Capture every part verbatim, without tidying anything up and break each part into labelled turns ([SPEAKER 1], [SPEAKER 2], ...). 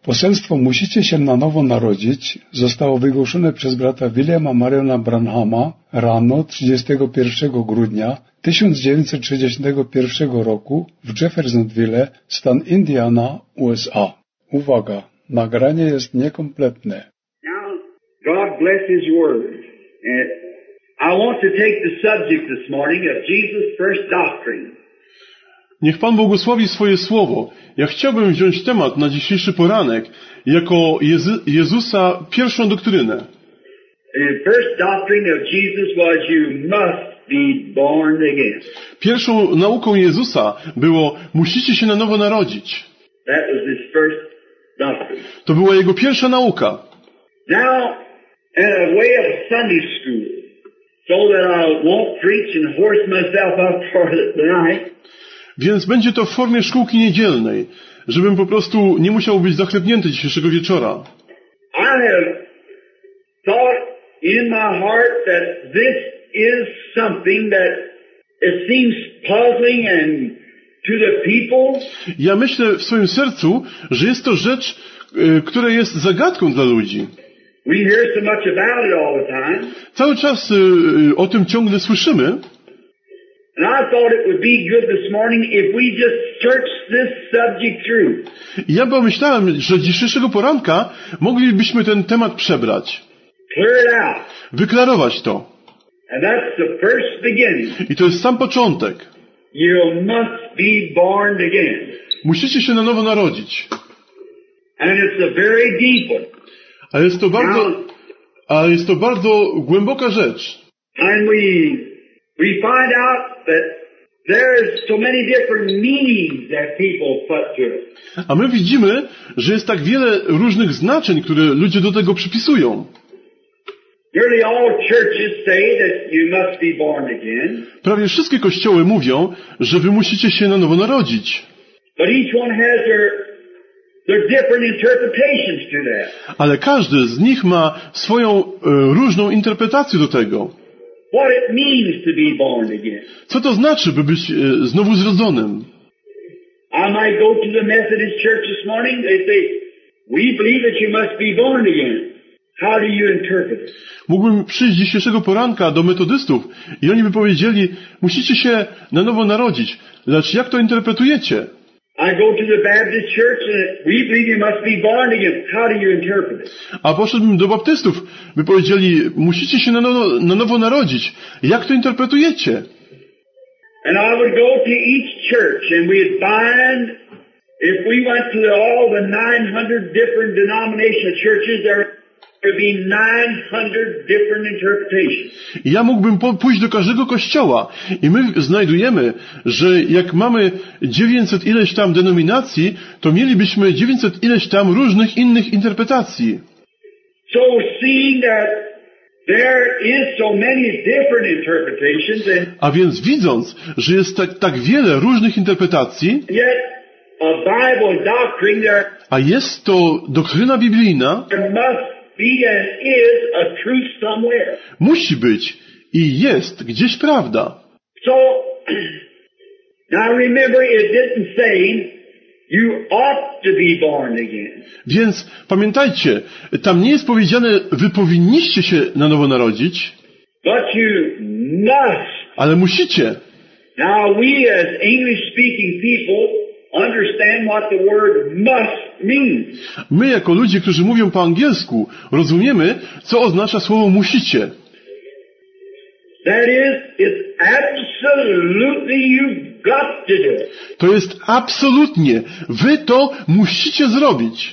[SPEAKER 1] Poselstwo musicie się na nowo narodzić zostało wygłoszone przez brata Williama Mariona Branhama rano trzydziestego pierwszego grudnia tysiąc dziewięćset sześćdziesiątego pierwszego roku w Jeffersonville, stan Indiana, U S A. Uwaga, nagranie jest niekompletne.
[SPEAKER 2] Now, God bless His Word. And I want to take the subject this morning of Jesus' first doctrine.
[SPEAKER 3] Niech Pan błogosławi swoje słowo. Ja chciałbym wziąć temat na dzisiejszy poranek jako Jezu- Jezusa pierwszą doktrynę.
[SPEAKER 2] The first doctrine of Jesus was you must be born again.
[SPEAKER 3] Pierwszą nauką Jezusa było musicie się na nowo narodzić.
[SPEAKER 2] That was His first doctrine.
[SPEAKER 3] To była Jego pierwsza nauka.
[SPEAKER 2] Now, in a way of Sunday school, so that I won't preach and horse myself up for the night,
[SPEAKER 3] Więc będzie to w formie szkółki niedzielnej, żebym po prostu nie musiał być zachlepnięty dzisiejszego wieczora.
[SPEAKER 2] I have thought in my heart that this is something that it seems puzzling and to the people.
[SPEAKER 3] Ja myślę w swoim sercu, że jest to rzecz, y, która jest zagadką dla ludzi.
[SPEAKER 2] We hear so much about it all the time.
[SPEAKER 3] Cały czas y, y, o tym ciągle słyszymy.
[SPEAKER 2] And I thought it would be good this morning if we just search this subject through.
[SPEAKER 3] I ja pomyślałem, że dzisiejszego poranka moglibyśmy ten temat przebrać.
[SPEAKER 2] Clear it out.
[SPEAKER 3] Wyklarować to.
[SPEAKER 2] And that's the first beginning.
[SPEAKER 3] I to jest sam początek.
[SPEAKER 2] You must be born again.
[SPEAKER 3] Musicie się na nowo narodzić.
[SPEAKER 2] And it's a very deep one.
[SPEAKER 3] A jest to bardzo, a jest to bardzo głęboka rzecz.
[SPEAKER 2] And we we find out that there is so many different meanings that people put to it.
[SPEAKER 3] A my widzimy, że jest tak wiele różnych znaczeń, które ludzie do tego przypisują.
[SPEAKER 2] Nearly all churches say that you must be born again.
[SPEAKER 3] Prawie wszystkie kościoły mówią, że wy musicie się na nowo narodzić.
[SPEAKER 2] But each one has their their different interpretations to that.
[SPEAKER 3] Ale każdy z nich ma swoją e, różną interpretację do tego.
[SPEAKER 2] What it means to be born again.
[SPEAKER 3] Co to znaczy, by być e, znowu zrodzonym?
[SPEAKER 2] I might go to the Methodist church this morning. They say, we believe that you must be born again. How do you interpret it?
[SPEAKER 3] Mógłbym przyjść dzisiejszego poranka do metodystów i oni by powiedzieli, musicie się na nowo narodzić. Lecz jak to interpretujecie?
[SPEAKER 2] I go to the Baptist church and we believe you must be born again. How do you interpret it?
[SPEAKER 3] A poszedłbym do baptystów, by powiedzieli, musicie się na nowo, na nowo narodzić. Jak to interpretujecie?
[SPEAKER 2] And I would go to each church and we'd find, if we went to the, all the nine hundred different denominational churches, there would be nine hundred different interpretations.
[SPEAKER 3] I ja mógłbym po, pójść do każdego kościoła i my znajdujemy, że jak mamy dziewięćset ileś tam denominacji, to mielibyśmy dziewięćset ileś tam różnych innych interpretacji.
[SPEAKER 2] So seeing that there is so many different interpretations and
[SPEAKER 3] A więc widząc, że jest tak, tak wiele różnych interpretacji,
[SPEAKER 2] yet a Bible doctrine, there
[SPEAKER 3] a jest to doktryna biblijna,
[SPEAKER 2] there must be and is a truth somewhere.
[SPEAKER 3] musi być i jest gdzieś prawda.
[SPEAKER 2] So, now remember it didn't say you ought to be born again.
[SPEAKER 3] Więc pamiętajcie, tam nie jest powiedziane, wy powinniście się na nowo narodzić,
[SPEAKER 2] But you must.
[SPEAKER 3] ale musicie.
[SPEAKER 2] Now we as English speaking people understand what the word must means.
[SPEAKER 3] My jako ludzie, którzy mówią po angielsku, rozumiemy, co oznacza słowo musicie.
[SPEAKER 2] That is, it's absolutely you've got to do it.
[SPEAKER 3] To jest absolutnie. Wy to musicie zrobić.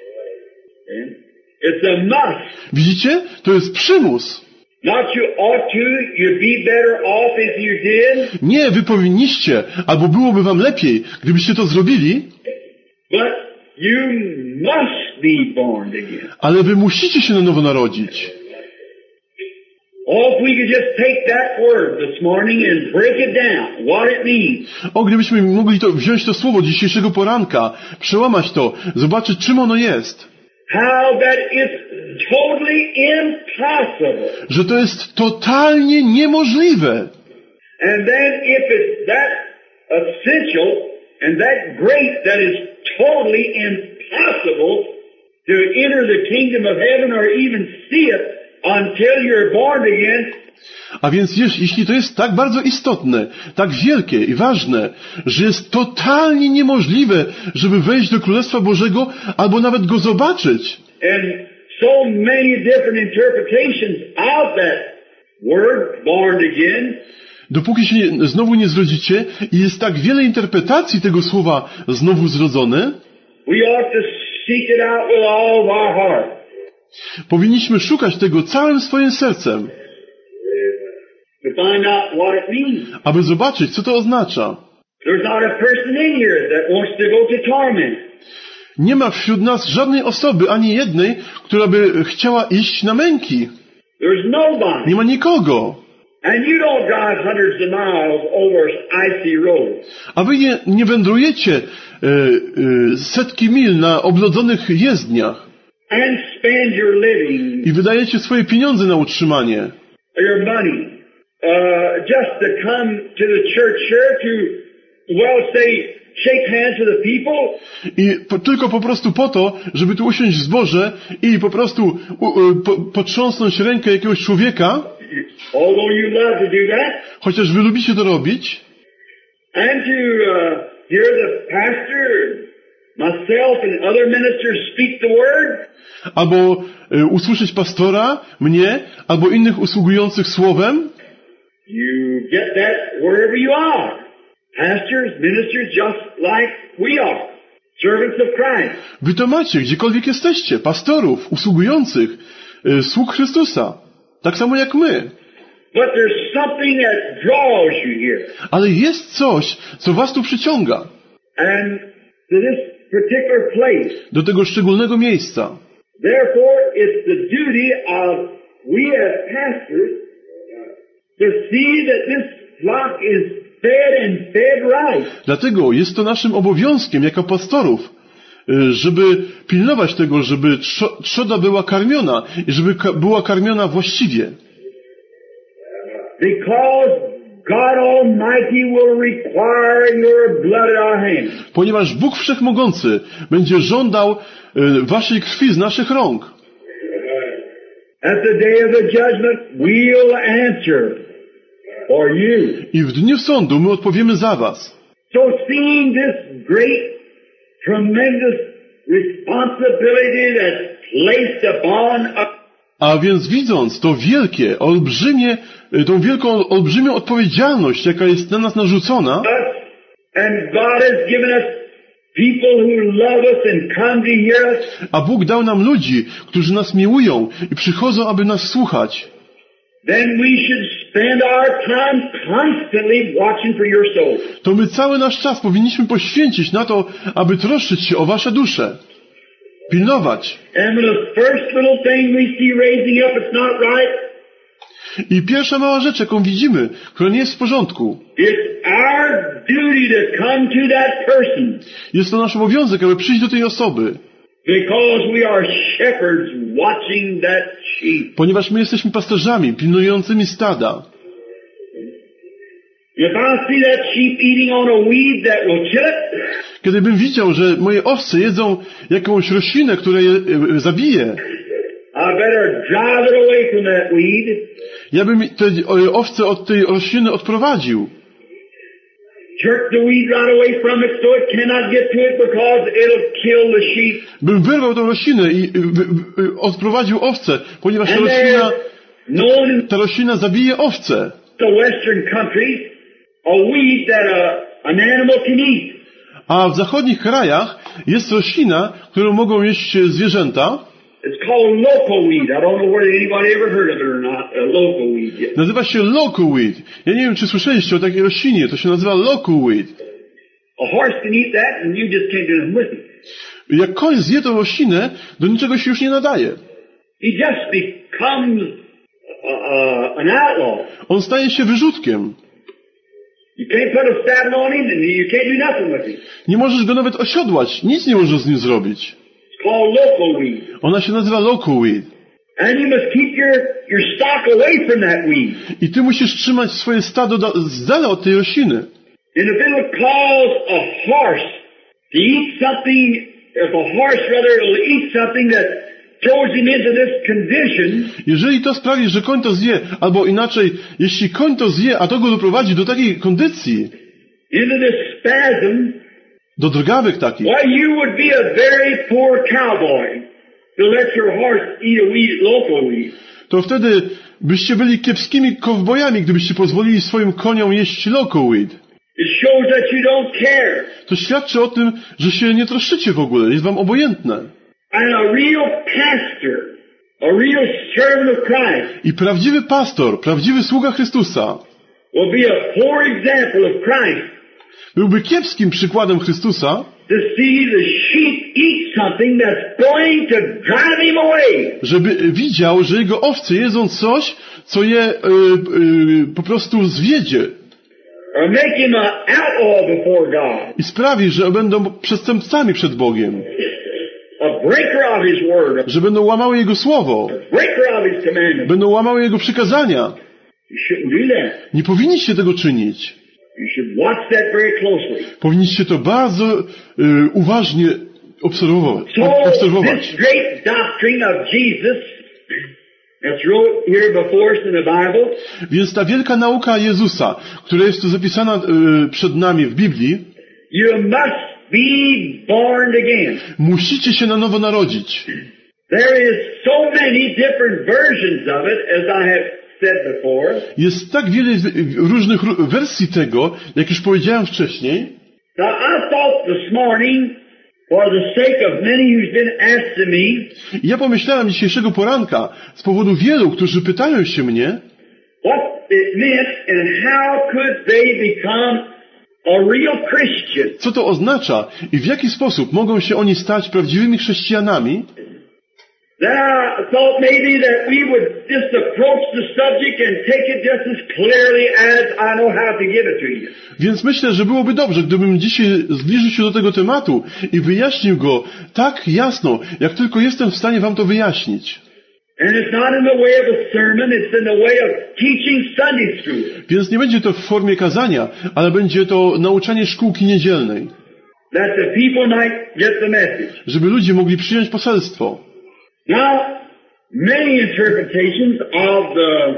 [SPEAKER 2] It's a must.
[SPEAKER 3] Widzicie? To jest przymus.
[SPEAKER 2] Not you ought to, you'd be better off if you did,
[SPEAKER 3] Nie, wy powinniście, albo byłoby wam lepiej, gdybyście to zrobili,
[SPEAKER 2] but you must be born again.
[SPEAKER 3] ale wy musicie się na nowo narodzić.
[SPEAKER 2] Oh, if we could just take that word this morning and break it down, what it means.
[SPEAKER 3] O, gdybyśmy mogli to wziąć to słowo dzisiejszego poranka, przełamać to, zobaczyć, czym ono jest.
[SPEAKER 2] How that it's totally impossible.
[SPEAKER 3] Że to jest totalnie niemożliwe.
[SPEAKER 2] And then if it's that essential and that great that is totally impossible to enter the kingdom of heaven or even see it until you're born again.
[SPEAKER 3] A więc jeż- jeśli to jest tak bardzo istotne, tak wielkie i ważne, że jest totalnie niemożliwe, żeby wejść do Królestwa Bożego albo nawet go zobaczyć.
[SPEAKER 2] And so many different interpretations of that word, born again.
[SPEAKER 3] Dopóki się nie, znowu nie zrodzicie i jest tak wiele interpretacji tego słowa znowu zrodzone,
[SPEAKER 2] We ought to seek it out with all of our heart.
[SPEAKER 3] powinniśmy szukać tego całym swoim sercem,
[SPEAKER 2] To find out what it means.
[SPEAKER 3] aby zobaczyć, co to oznacza.
[SPEAKER 2] There's not a person in here that wants to go to torment.
[SPEAKER 3] Nie ma wśród nas żadnej osoby, ani jednej, która by chciała iść na męki.
[SPEAKER 2] There's nobody.
[SPEAKER 3] Nie ma nikogo.
[SPEAKER 2] And you don't drive hundreds of miles over icy roads.
[SPEAKER 3] A wy nie, nie wędrujecie e, e, setki mil na oblodzonych jezdniach
[SPEAKER 2] And spend your living,
[SPEAKER 3] i wydajecie swoje pieniądze na utrzymanie.
[SPEAKER 2] your money, uh, just to come to the church here to, well, say, shake hands with the people.
[SPEAKER 3] I po, tylko po prostu po to, żeby tu usiąść w zborze i po prostu u, u, po, potrząsnąć rękę jakiegoś człowieka,
[SPEAKER 2] Although you love to do that,
[SPEAKER 3] chociaż wy lubicie to robić,
[SPEAKER 2] and to uh, hear the pastor, myself, and other ministers speak the word,
[SPEAKER 3] albo e, usłyszeć pastora, mnie, albo innych usługujących słowem,
[SPEAKER 2] you get that wherever you are. Pastors, ministers, just like we are, servants of Christ.
[SPEAKER 3] wy to macie, gdziekolwiek jesteście, pastorów, usługujących, e, sług Chrystusa, tak samo jak my.
[SPEAKER 2] But there's something that draws you here.
[SPEAKER 3] Ale jest coś, co was tu przyciąga
[SPEAKER 2] And to this particular place.
[SPEAKER 3] do tego szczególnego miejsca.
[SPEAKER 2] Therefore, it's the duty of we as pastors to see that this flock is fed and fed right.
[SPEAKER 3] Dlatego jest to naszym obowiązkiem jako pastorów, y, żeby pilnować tego, żeby trzo- trzoda była karmiona i żeby ka- była karmiona właściwie.
[SPEAKER 2] Because God Almighty will require your blood at our hands.
[SPEAKER 3] Ponieważ Bóg Wszechmogący będzie żądał y, waszej krwi z naszych rąk.
[SPEAKER 2] At the day of the judgment, we'll answer for you.
[SPEAKER 3] I w dniu sądu my odpowiemy za was.
[SPEAKER 2] So seeing this great, tremendous responsibility that's placed upon us,
[SPEAKER 3] A więc widząc to wielkie, olbrzymie, y, tą wielką, olbrzymią odpowiedzialność, jaka jest na nas narzucona,
[SPEAKER 2] and God has given us people who love us and come to hear us,
[SPEAKER 3] a Bóg dał nam ludzi, którzy nas miłują i przychodzą, aby nas słuchać,
[SPEAKER 2] then we should spend our time constantly watching for your soul.
[SPEAKER 3] to my cały nasz czas powinniśmy poświęcić na to, aby troszczyć się o wasze dusze, pilnować.
[SPEAKER 2] And when the first little thing we see raising up, it's not right,
[SPEAKER 3] I pierwsza mała rzecz, jaką widzimy, która nie jest w porządku,
[SPEAKER 2] it's our duty to come to that person
[SPEAKER 3] jest to nasz obowiązek, aby przyjść do tej osoby,
[SPEAKER 2] because we are shepherds watching that sheep.
[SPEAKER 3] ponieważ my jesteśmy pasterzami pilnującymi stada.
[SPEAKER 2] If I see that sheep eating on a weed that will kill it,
[SPEAKER 3] Kiedybym widział, że moje owce jedzą jakąś roślinę, która je e, zabije,
[SPEAKER 2] I better drive it away from that weed.
[SPEAKER 3] ja bym te e, owce od tej rośliny odprowadził.
[SPEAKER 2] Jerk the weed right away from it so it cannot get to it because it'll kill the sheep.
[SPEAKER 3] Bym wyrwał tą roślinę i e, e, e, odprowadził owce, ponieważ ta
[SPEAKER 2] And
[SPEAKER 3] roślina,
[SPEAKER 2] there's known in
[SPEAKER 3] ta roślina zabije owce.
[SPEAKER 2] the western countries a weed that a, an animal can eat.
[SPEAKER 3] A w zachodnich krajach jest roślina, którą mogą jeść zwierzęta.
[SPEAKER 2] It's called local weed. I don't know whether anybody ever heard of it or not, a local weed yet.
[SPEAKER 3] Nazywa się locoweed. Ja nie wiem, czy słyszeliście o takiej roślinie. To się nazywa locoweed.
[SPEAKER 2] A horse can eat that and you just can't do nothing with it.
[SPEAKER 3] Jak koń zje tą roślinę, do niczego się już nie nadaje.
[SPEAKER 2] He just becomes uh, uh, an outlaw.
[SPEAKER 3] On staje się wyrzutkiem.
[SPEAKER 2] You can't put a saddle on him and you can't do nothing with him.
[SPEAKER 3] Nie możesz go nawet osiodłać. Nic nie możesz z nim zrobić.
[SPEAKER 2] It's called local weed.
[SPEAKER 3] Ona się nazywa locoweed.
[SPEAKER 2] And you must keep your, your stock away from that weed.
[SPEAKER 3] I ty musisz trzymać swoje stado da- z dala od tej rośliny.
[SPEAKER 2] And if it'll cause a horse to eat something if a horse rather will eat something that throws him into this condition,
[SPEAKER 3] jeżeli to sprawi, że koń to zje, albo inaczej, jeśli koń to zje, a to go doprowadzi do takiej kondycji,
[SPEAKER 2] into this spasm,
[SPEAKER 3] do drgawek takich,
[SPEAKER 2] why you would be a very poor cowboy to let your horse eat a weed, local weed.
[SPEAKER 3] to wtedy byście byli kiepskimi kowbojami, gdybyście pozwolili swoim koniom jeść local weed.
[SPEAKER 2] It shows that you don't care.
[SPEAKER 3] To świadczy o tym, że się nie troszczycie w ogóle, jest wam obojętne.
[SPEAKER 2] And a real pastor, a real servant of Christ,
[SPEAKER 3] I prawdziwy pastor, prawdziwy sługa Chrystusa
[SPEAKER 2] will be a poor example of Christ
[SPEAKER 3] byłby kiepskim przykładem Chrystusa,
[SPEAKER 2] to see the sheep eat something that's going to drive him away.
[SPEAKER 3] żeby widział, że jego owce jedzą coś, co je y, y, po prostu zwiedzie
[SPEAKER 2] Or make him an outlaw before God.
[SPEAKER 3] i sprawi, że będą przestępcami przed Bogiem,
[SPEAKER 2] A breaker of his word.
[SPEAKER 3] że będą łamały Jego słowo,
[SPEAKER 2] A breaker of his commandments.
[SPEAKER 3] będą łamały Jego przykazania.
[SPEAKER 2] You shouldn't do that.
[SPEAKER 3] Nie powinniście tego czynić.
[SPEAKER 2] You should watch that very closely.
[SPEAKER 3] Powinniście to bardzo y, uważnie obserwować.
[SPEAKER 2] So,
[SPEAKER 3] obserwować.
[SPEAKER 2] this great doctrine of Jesus that's wrote here before us in the Bible,
[SPEAKER 3] Więc ta wielka nauka Jezusa, która jest tu zapisana y, przed nami w Biblii,
[SPEAKER 2] you must be born again.
[SPEAKER 3] musicie się na nowo narodzić.
[SPEAKER 2] There is so many different versions of it, as I have said before.
[SPEAKER 3] Jest tak wiele z- różnych ru- wersji tego, jak już powiedziałem wcześniej.
[SPEAKER 2] Now, I thought this morning, for the sake of many who's been asking me,
[SPEAKER 3] I ja pomyślałem dzisiejszego poranka, z powodu wielu, którzy pytają się mnie,
[SPEAKER 2] what it meant and how could they become a real Christian.
[SPEAKER 3] co to oznacza i w jaki sposób mogą się oni stać prawdziwymi chrześcijanami.
[SPEAKER 2] Then I thought maybe that we would just approach the subject and take it just as clearly as I know how to give it to you.
[SPEAKER 3] Więc myślę, że byłoby dobrze, gdybym dzisiaj zbliżył się do tego tematu i wyjaśnił go tak jasno, jak tylko jestem w stanie wam to wyjaśnić.
[SPEAKER 2] And it's not in the way of a sermon, it's in the way of teaching Sunday school.
[SPEAKER 3] Więc nie będzie to w formie kazania, ale będzie to nauczanie szkółki niedzielnej,
[SPEAKER 2] That the people might get the message.
[SPEAKER 3] żeby ludzie mogli przyjąć poselstwo.
[SPEAKER 2] Now, many interpretations of the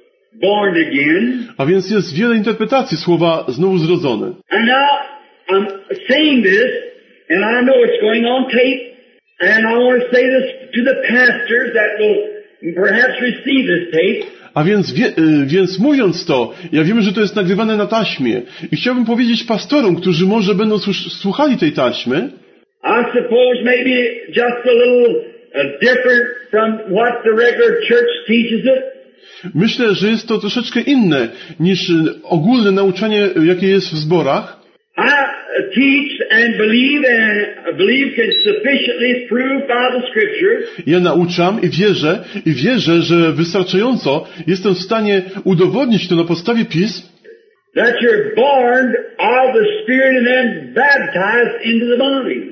[SPEAKER 2] born again.
[SPEAKER 3] A więc jest wiele interpretacji słowa znowu zrodzony.
[SPEAKER 2] And now, I'm saying this, and I know it's going on tape, and I want to say this to the pastors that will perhaps receive this tape.
[SPEAKER 3] A więc, wie, y, więc mówiąc to, ja wiem, że to jest nagrywane na taśmie i chciałbym powiedzieć pastorom, którzy może będą słuch- słuchali tej taśmy,
[SPEAKER 2] I suppose maybe just a little uh, different from what the regular church teaches it.
[SPEAKER 3] myślę, że jest to troszeczkę inne niż y, ogólne nauczanie, y, jakie jest w zborach.
[SPEAKER 2] I uh, teach and believe and believe can sufficiently prove by the Scripture
[SPEAKER 3] Ja nauczam i wierzę, i wierzę, że wystarczająco jestem w stanie udowodnić to na podstawie pism,
[SPEAKER 2] that you're born of the Spirit and then baptized into the body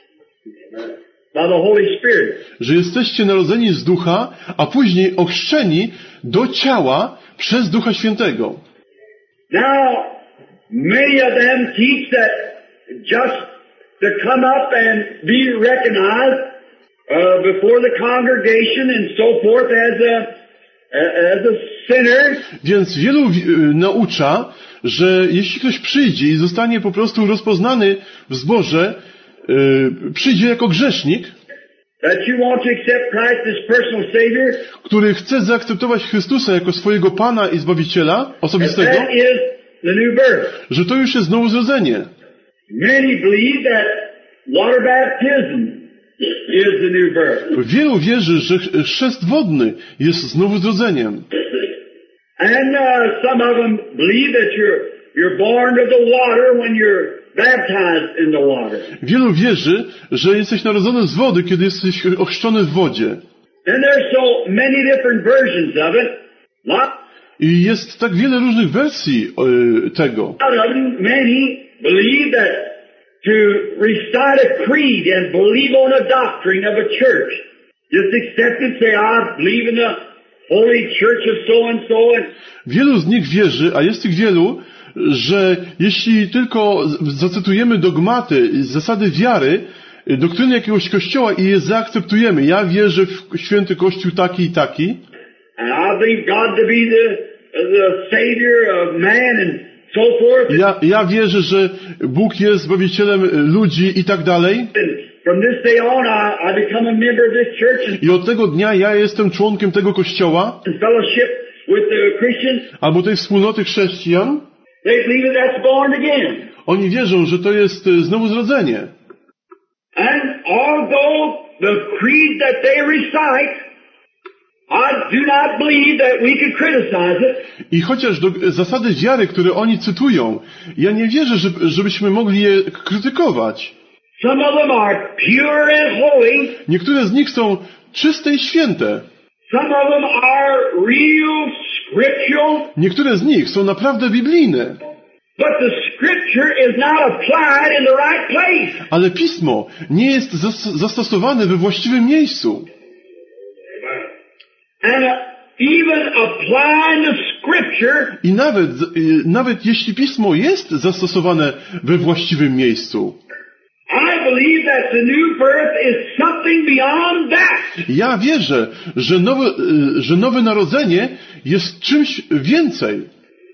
[SPEAKER 2] by the Holy Spirit.
[SPEAKER 3] że jesteście narodzeni z ducha, a później ochrzczeni do ciała przez Ducha Świętego.
[SPEAKER 2] Now, many of them teach that just to come up and be recognized uh, before the congregation and so forth as a as a sinner.
[SPEAKER 3] Więc wielu y, naucza, że jeśli ktoś przyjdzie i zostanie po prostu rozpoznany w zborze, y, przyjdzie jako grzesznik,
[SPEAKER 2] That you want to accept Christ as personal Savior.
[SPEAKER 3] który chce zaakceptować Chrystusa jako swojego Pana i Zbawiciela
[SPEAKER 2] That
[SPEAKER 3] osobistego,
[SPEAKER 2] that is the new birth.
[SPEAKER 3] że to już jest znowu zrodzenie.
[SPEAKER 2] Many believe that water baptism is the new birth.
[SPEAKER 3] Wielu wierzy, że ch- chrzest wodny jest znowu zrodzeniem.
[SPEAKER 2] And uh, some of them believe that you're you're born of the water when you're baptized in the water.
[SPEAKER 3] Wielu wierzy, że jesteś narodzony z wody, kiedy jesteś ochrzczony w wodzie.
[SPEAKER 2] And there's so many different versions of it. Lot
[SPEAKER 3] I jest tak wiele różnych wersji y, tego.
[SPEAKER 2] of them, many believe that to recite a creed and believe on a doctrine of a church, just accept it, say, I believe in the Holy Church of so and so, and
[SPEAKER 3] Wielu z nich wierzy, a jest tych wielu, że jeśli tylko z- zacytujemy dogmaty, zasady wiary doktryny jakiegoś kościoła i je zaakceptujemy. Ja wierzę w święty kościół taki i taki.
[SPEAKER 2] And I believe God to be the, the Savior of man and so forth.
[SPEAKER 3] Ja, ja wierzę, że Bóg jest Zbawicielem ludzi i tak dalej.
[SPEAKER 2] And from this day on, I, I become a member of this church and
[SPEAKER 3] I od tego dnia ja jestem członkiem tego kościoła,
[SPEAKER 2] in fellowship with the Christians.
[SPEAKER 3] albo tej wspólnoty chrześcijan.
[SPEAKER 2] They believe that that's born again.
[SPEAKER 3] Oni wierzą, że to jest e, znowu zrodzenie.
[SPEAKER 2] And although the creed that they recite, I do not believe that we can criticize it.
[SPEAKER 3] I chociaż do, zasady wiary, które oni cytują, ja nie wierzę, że, żebyśmy mogli je krytykować.
[SPEAKER 2] Some of them are pure and holy.
[SPEAKER 3] Niektóre z nich są czyste i święte.
[SPEAKER 2] Some of them are real scriptural.
[SPEAKER 3] Niektóre z nich są naprawdę biblijne.
[SPEAKER 2] But the scripture is not applied in the right place.
[SPEAKER 3] Ale Pismo nie jest zas- zastosowane we właściwym miejscu.
[SPEAKER 2] And uh, even applying the scripture,
[SPEAKER 3] I nawet, y, nawet jeśli Pismo jest zastosowane we właściwym miejscu,
[SPEAKER 2] I believe that the new birth is something beyond that.
[SPEAKER 3] ja wierzę, że nowe, y, że nowe narodzenie jest czymś więcej.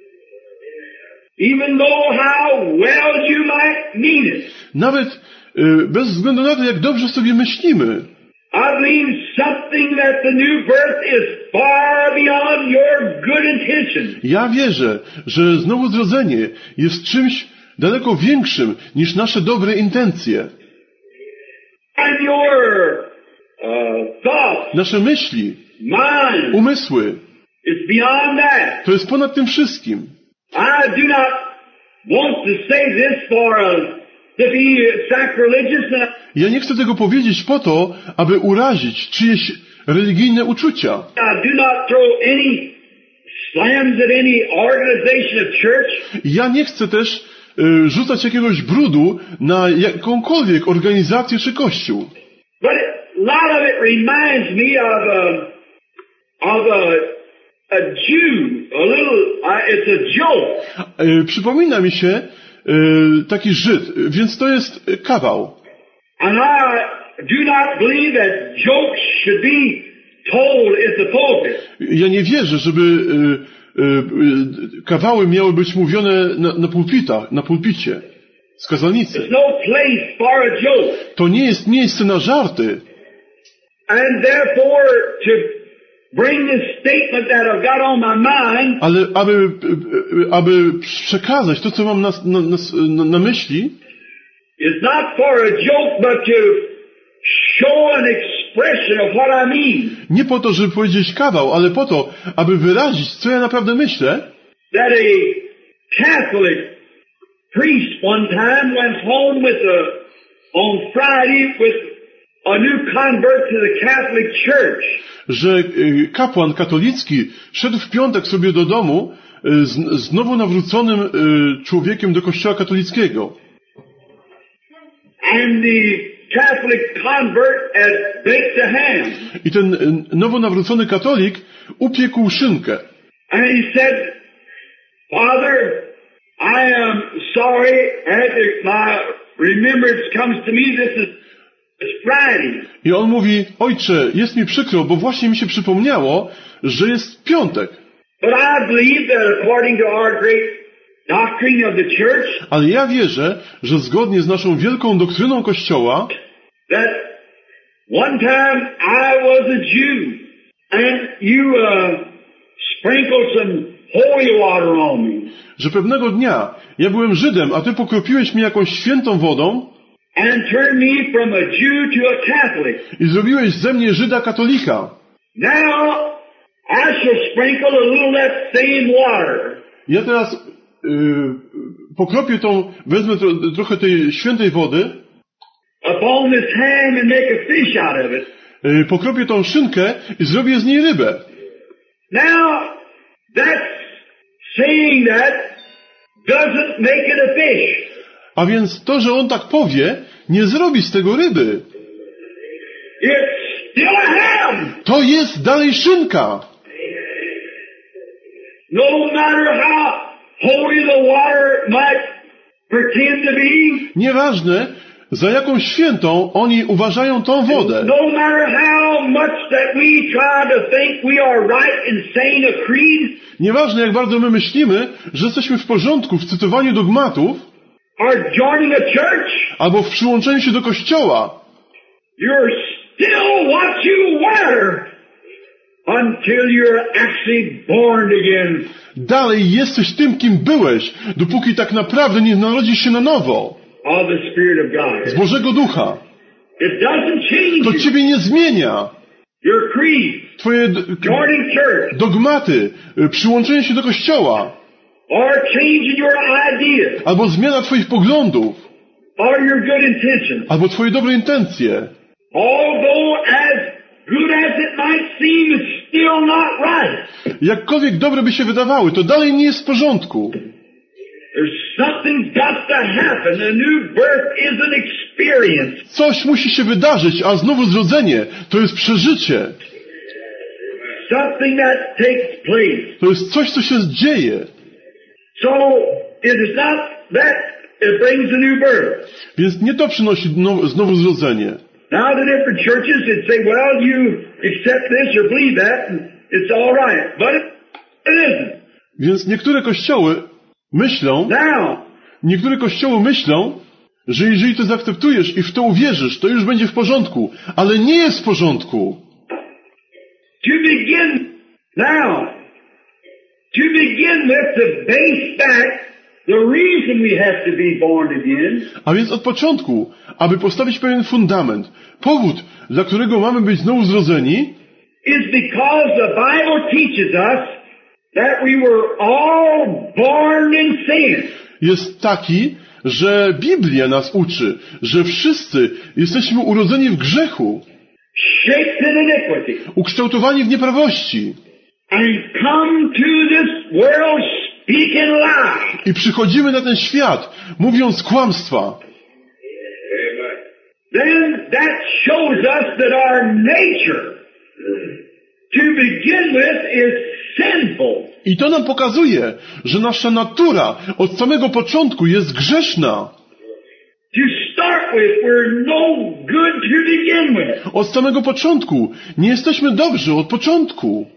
[SPEAKER 2] Even though how well you might mean it.
[SPEAKER 3] Nawet y, bez względu na to, jak dobrze sobie myślimy.
[SPEAKER 2] I believe something that the new birth is far beyond your good intentions.
[SPEAKER 3] Ja wierzę, że znowu zrodzenie jest czymś daleko większym niż nasze dobre intencje.
[SPEAKER 2] And your uh, thoughts,
[SPEAKER 3] Nasze myśli,
[SPEAKER 2] mind,
[SPEAKER 3] umysły,
[SPEAKER 2] is beyond that.
[SPEAKER 3] to jest ponad tym wszystkim.
[SPEAKER 2] I do not want to say this for uh, to be sacrilegious. And
[SPEAKER 3] Ja nie chcę tego powiedzieć po to, aby urazić czyjeś religijne uczucia.
[SPEAKER 2] I do not throw any slams at any organization of church.
[SPEAKER 3] Ja nie chcę też y, rzucać jakiegoś brudu na jakąkolwiek organizację czy kościół.
[SPEAKER 2] But a lot of it reminds me of a, of a, a Jew, a little, uh, it's a joke.
[SPEAKER 3] Y, przypomina mi się y, taki Żyd, więc to jest kawał.
[SPEAKER 2] And I do not believe that jokes should be told at the pulpit.
[SPEAKER 3] Ja nie wierzę, żeby y, y, y, kawały miały być mówione na, na pulpitach, na pulpicie, z kazalnicy.
[SPEAKER 2] There's no place for a joke.
[SPEAKER 3] To nie jest miejsce na żarty.
[SPEAKER 2] And therefore, to bring this statement that I've got on my mind,
[SPEAKER 3] Ale aby, y, y, aby przekazać to, co mam na, na, na, na myśli,
[SPEAKER 2] is not for a joke, but to show an expression of what I mean.
[SPEAKER 3] nie po to, żeby powiedzieć kawał, ale po to, aby wyrazić, co ja naprawdę myślę,
[SPEAKER 2] That a Catholic priest one time went home with a, on Friday with a new convert to the Catholic Church.
[SPEAKER 3] że y, kapłan katolicki szedł w piątek sobie do domu y, z, z nowo nawróconym y, człowiekiem do kościoła katolickiego.
[SPEAKER 2] And the Catholic convert had baked a ham.
[SPEAKER 3] I ten y, nowo nawrócony katolik upiekł szynkę.
[SPEAKER 2] And he said, Father, I am sorry, as my remembrance comes to me, this is it's Friday.
[SPEAKER 3] I on mówi, ojcze, jest mi przykro, bo właśnie mi się przypomniało, że jest piątek.
[SPEAKER 2] But I believe that according to our great doctrine of the church,
[SPEAKER 3] Ale ja wierzę, że zgodnie z naszą wielką doktryną Kościoła,
[SPEAKER 2] that one time I was a Jew, and you uh, sprinkled some holy water on me.
[SPEAKER 3] że pewnego dnia ja byłem Żydem, a ty pokropiłeś mnie jakąś świętą wodą
[SPEAKER 2] And turned me from a Jew to a Catholic.
[SPEAKER 3] i zrobiłeś ze mnie Żyda katolika.
[SPEAKER 2] Now I shall sprinkle a little of that same water
[SPEAKER 3] Ja teraz yy, pokropię tą, wezmę tro, trochę tej świętej wody,
[SPEAKER 2] upon this ham and make a fish out of it.
[SPEAKER 3] yy, pokropię tą szynkę i zrobię z niej rybę.
[SPEAKER 2] Now that's saying that doesn't make it a fish.
[SPEAKER 3] A więc to, że on tak powie, nie zrobi z tego ryby.
[SPEAKER 2] It's still a ham.
[SPEAKER 3] To jest dalej szynka.
[SPEAKER 2] No matter how holy the water might pretend to be,
[SPEAKER 3] Nieważne, Za jaką świętą oni uważają tą wodę.
[SPEAKER 2] No matter how much that we try to think we are right in saying a creed,
[SPEAKER 3] Nieważne jak bardzo my myślimy, że jesteśmy w porządku w cytowaniu dogmatów,
[SPEAKER 2] or joining a church,
[SPEAKER 3] albo w przyłączeniu się do kościoła,
[SPEAKER 2] you're still what you were until you're actually born again.
[SPEAKER 3] dalej jesteś tym, kim byłeś, dopóki tak naprawdę nie narodzisz się na nowo
[SPEAKER 2] Of the Spirit of God.
[SPEAKER 3] z Bożego Ducha.
[SPEAKER 2] It doesn't change
[SPEAKER 3] To
[SPEAKER 2] you.
[SPEAKER 3] ciebie nie zmienia.
[SPEAKER 2] Your creed,
[SPEAKER 3] Twoje d-
[SPEAKER 2] joining church,
[SPEAKER 3] dogmaty, y, przyłączenie się do kościoła,
[SPEAKER 2] or changing your ideas,
[SPEAKER 3] albo zmiana twoich poglądów,
[SPEAKER 2] or your good intentions.
[SPEAKER 3] albo twoje dobre intencje.
[SPEAKER 2] Although as good as it might seem, it's still not right.
[SPEAKER 3] Jakkolwiek dobre by się wydawały, to dalej nie jest w porządku.
[SPEAKER 2] There's something got to happen. A new birth is an experience.
[SPEAKER 3] Coś musi się wydarzyć, a znowu zrodzenie to jest przeżycie.
[SPEAKER 2] Something that takes place.
[SPEAKER 3] To jest coś, co się dzieje.
[SPEAKER 2] So it is not that it brings a new birth.
[SPEAKER 3] Więc nie to przynosi now- znowu zrodzenie.
[SPEAKER 2] Now the different churches that say, well, you accept this or believe that, and it's all right. But it, it isn't.
[SPEAKER 3] Więc niektóre kościoły myślą,
[SPEAKER 2] Now,
[SPEAKER 3] niektóre kościoły myślą, że jeżeli to zaakceptujesz i w to uwierzysz, to już będzie w porządku. Ale nie jest w porządku.
[SPEAKER 2] to begin, now, to begin with, to base back the reason we have to be born again,
[SPEAKER 3] A więc od początku, aby postawić pewien fundament, powód, dla którego mamy być znowu zrodzeni,
[SPEAKER 2] is because the Bible teaches us that we were all born in sin.
[SPEAKER 3] jest taki, że Biblia nas uczy, że wszyscy jesteśmy urodzeni w grzechu,
[SPEAKER 2] Shaped in iniquity,
[SPEAKER 3] ukształtowani w nieprawości
[SPEAKER 2] and come to this world speaking lies.
[SPEAKER 3] i przychodzimy na ten świat, mówiąc kłamstwa.
[SPEAKER 2] Then that shows us that our nature, to begin with, is sinful.
[SPEAKER 3] I to nam pokazuje, że nasza natura od samego początku jest grzeszna.
[SPEAKER 2] To start with, we're no good to begin with.
[SPEAKER 3] Od samego początku. Nie jesteśmy dobrzy od początku.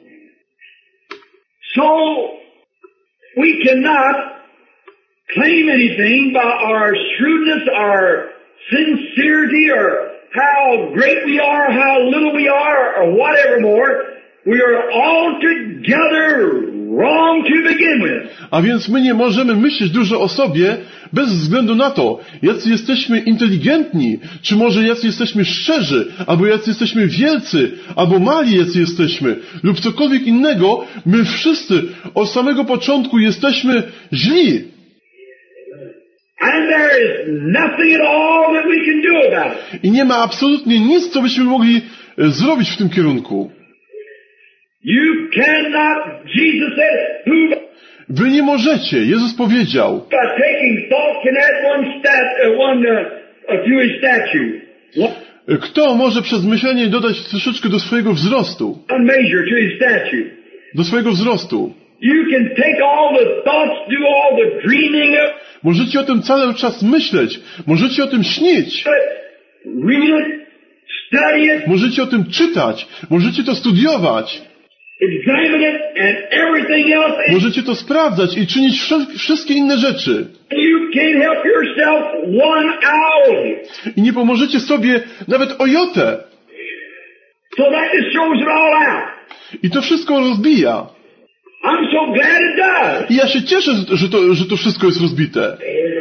[SPEAKER 2] So, we cannot claim anything by our shrewdness, our sincerity, or how great we are, how little we are, or whatever more. We are altogether wrong to begin with.
[SPEAKER 3] A więc my nie możemy myśleć dużo o sobie bez względu na to, jacy jesteśmy inteligentni, czy może jacy jesteśmy szczerzy, albo jacy jesteśmy wielcy, albo mali jacy jesteśmy, lub cokolwiek innego, my wszyscy od samego początku jesteśmy źli.
[SPEAKER 2] And there is nothing at all that we can do about it.
[SPEAKER 3] I nie ma absolutnie nic, co byśmy mogli e, zrobić w tym kierunku.
[SPEAKER 2] You cannot, Jesus said, who
[SPEAKER 3] Wy nie możecie. Jezus powiedział,
[SPEAKER 2] by taking thought can add one stat, uh, one uh, uh, to his statue,
[SPEAKER 3] e, kto może przez myślenie dodać troszeczkę do swojego wzrostu?
[SPEAKER 2] one measure to his statue.
[SPEAKER 3] Do swojego wzrostu.
[SPEAKER 2] You can take all the thoughts, do all the dreaming of
[SPEAKER 3] Możecie o tym cały czas myśleć. Możecie o tym śnić.
[SPEAKER 2] it, read it, study it,
[SPEAKER 3] Możecie o tym czytać. Możecie to studiować.
[SPEAKER 2] examine it, and everything else. And
[SPEAKER 3] Możecie to sprawdzać i czynić wsze- wszystkie inne rzeczy.
[SPEAKER 2] you can't help yourself one hour.
[SPEAKER 3] I nie pomożecie sobie nawet o jotę.
[SPEAKER 2] So that just throws it all out.
[SPEAKER 3] I to wszystko rozbija.
[SPEAKER 2] I'm so glad it does.
[SPEAKER 3] I ja się cieszę, że to, że to wszystko jest rozbite.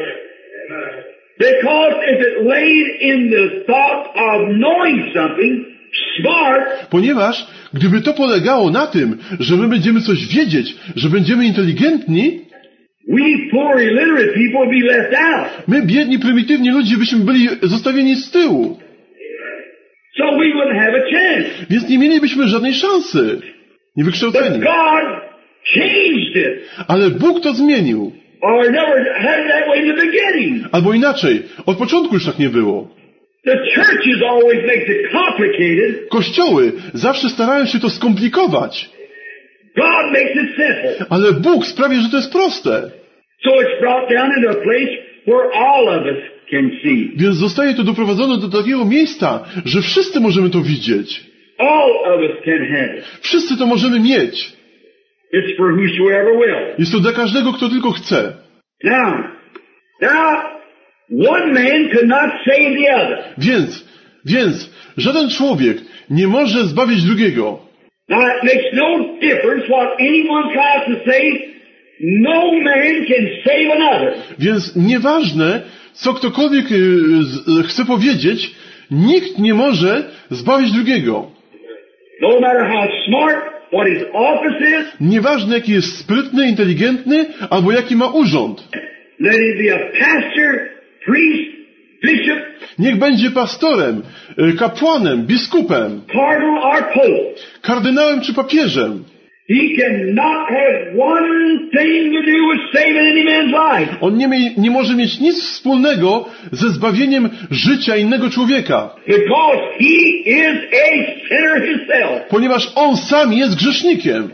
[SPEAKER 2] Because if it laid in the thought of knowing something smart,
[SPEAKER 3] Ponieważ gdyby to polegało na tym, że my będziemy coś wiedzieć, że będziemy inteligentni,
[SPEAKER 2] we poor illiterate people would be left out.
[SPEAKER 3] my biedni, prymitywni ludzie byśmy byli zostawieni z tyłu.
[SPEAKER 2] So we wouldn't have a chance.
[SPEAKER 3] Więc nie mielibyśmy żadnej szansy. Niewykształceni.
[SPEAKER 2] But God changed it.
[SPEAKER 3] Ale Bóg to zmienił.
[SPEAKER 2] Or never had it that way in the beginning.
[SPEAKER 3] Albo inaczej, od początku już tak nie było.
[SPEAKER 2] The churches always makes it complicated.
[SPEAKER 3] Kościoły zawsze starają się to skomplikować.
[SPEAKER 2] God makes it simple.
[SPEAKER 3] Ale Bóg sprawia, że to jest proste.
[SPEAKER 2] So it's brought down into a place where all of us can see.
[SPEAKER 3] Więc zostaje to doprowadzone do takiego miejsca, że wszyscy możemy to widzieć.
[SPEAKER 2] All of us can have it.
[SPEAKER 3] Wszyscy to możemy mieć.
[SPEAKER 2] It's for whosoever will.
[SPEAKER 3] Jest to dla każdego, kto tylko chce.
[SPEAKER 2] Now, now, one man could not save the other.
[SPEAKER 3] Więc, więc, żaden człowiek nie może zbawić drugiego.
[SPEAKER 2] Now, it makes no difference what anyone tries to say. No man can save another.
[SPEAKER 3] Więc nieważne, co ktokolwiek y, z, chce powiedzieć, nikt nie może zbawić drugiego.
[SPEAKER 2] No matter how smart, what his office is.
[SPEAKER 3] Nieważne, jaki jest sprytny, inteligentny, albo jaki ma urząd.
[SPEAKER 2] Let him be a pastor, priest, bishop,
[SPEAKER 3] Niech będzie pastorem, y, kapłanem, biskupem,
[SPEAKER 2] cardinal or pope.
[SPEAKER 3] kardynałem czy papieżem.
[SPEAKER 2] He cannot have one thing to do with saving any man's life.
[SPEAKER 3] On nie, mie, nie może mieć nic wspólnego ze zbawieniem życia innego człowieka.
[SPEAKER 2] Because he is a sinner himself.
[SPEAKER 3] Ponieważ on sam jest grzesznikiem.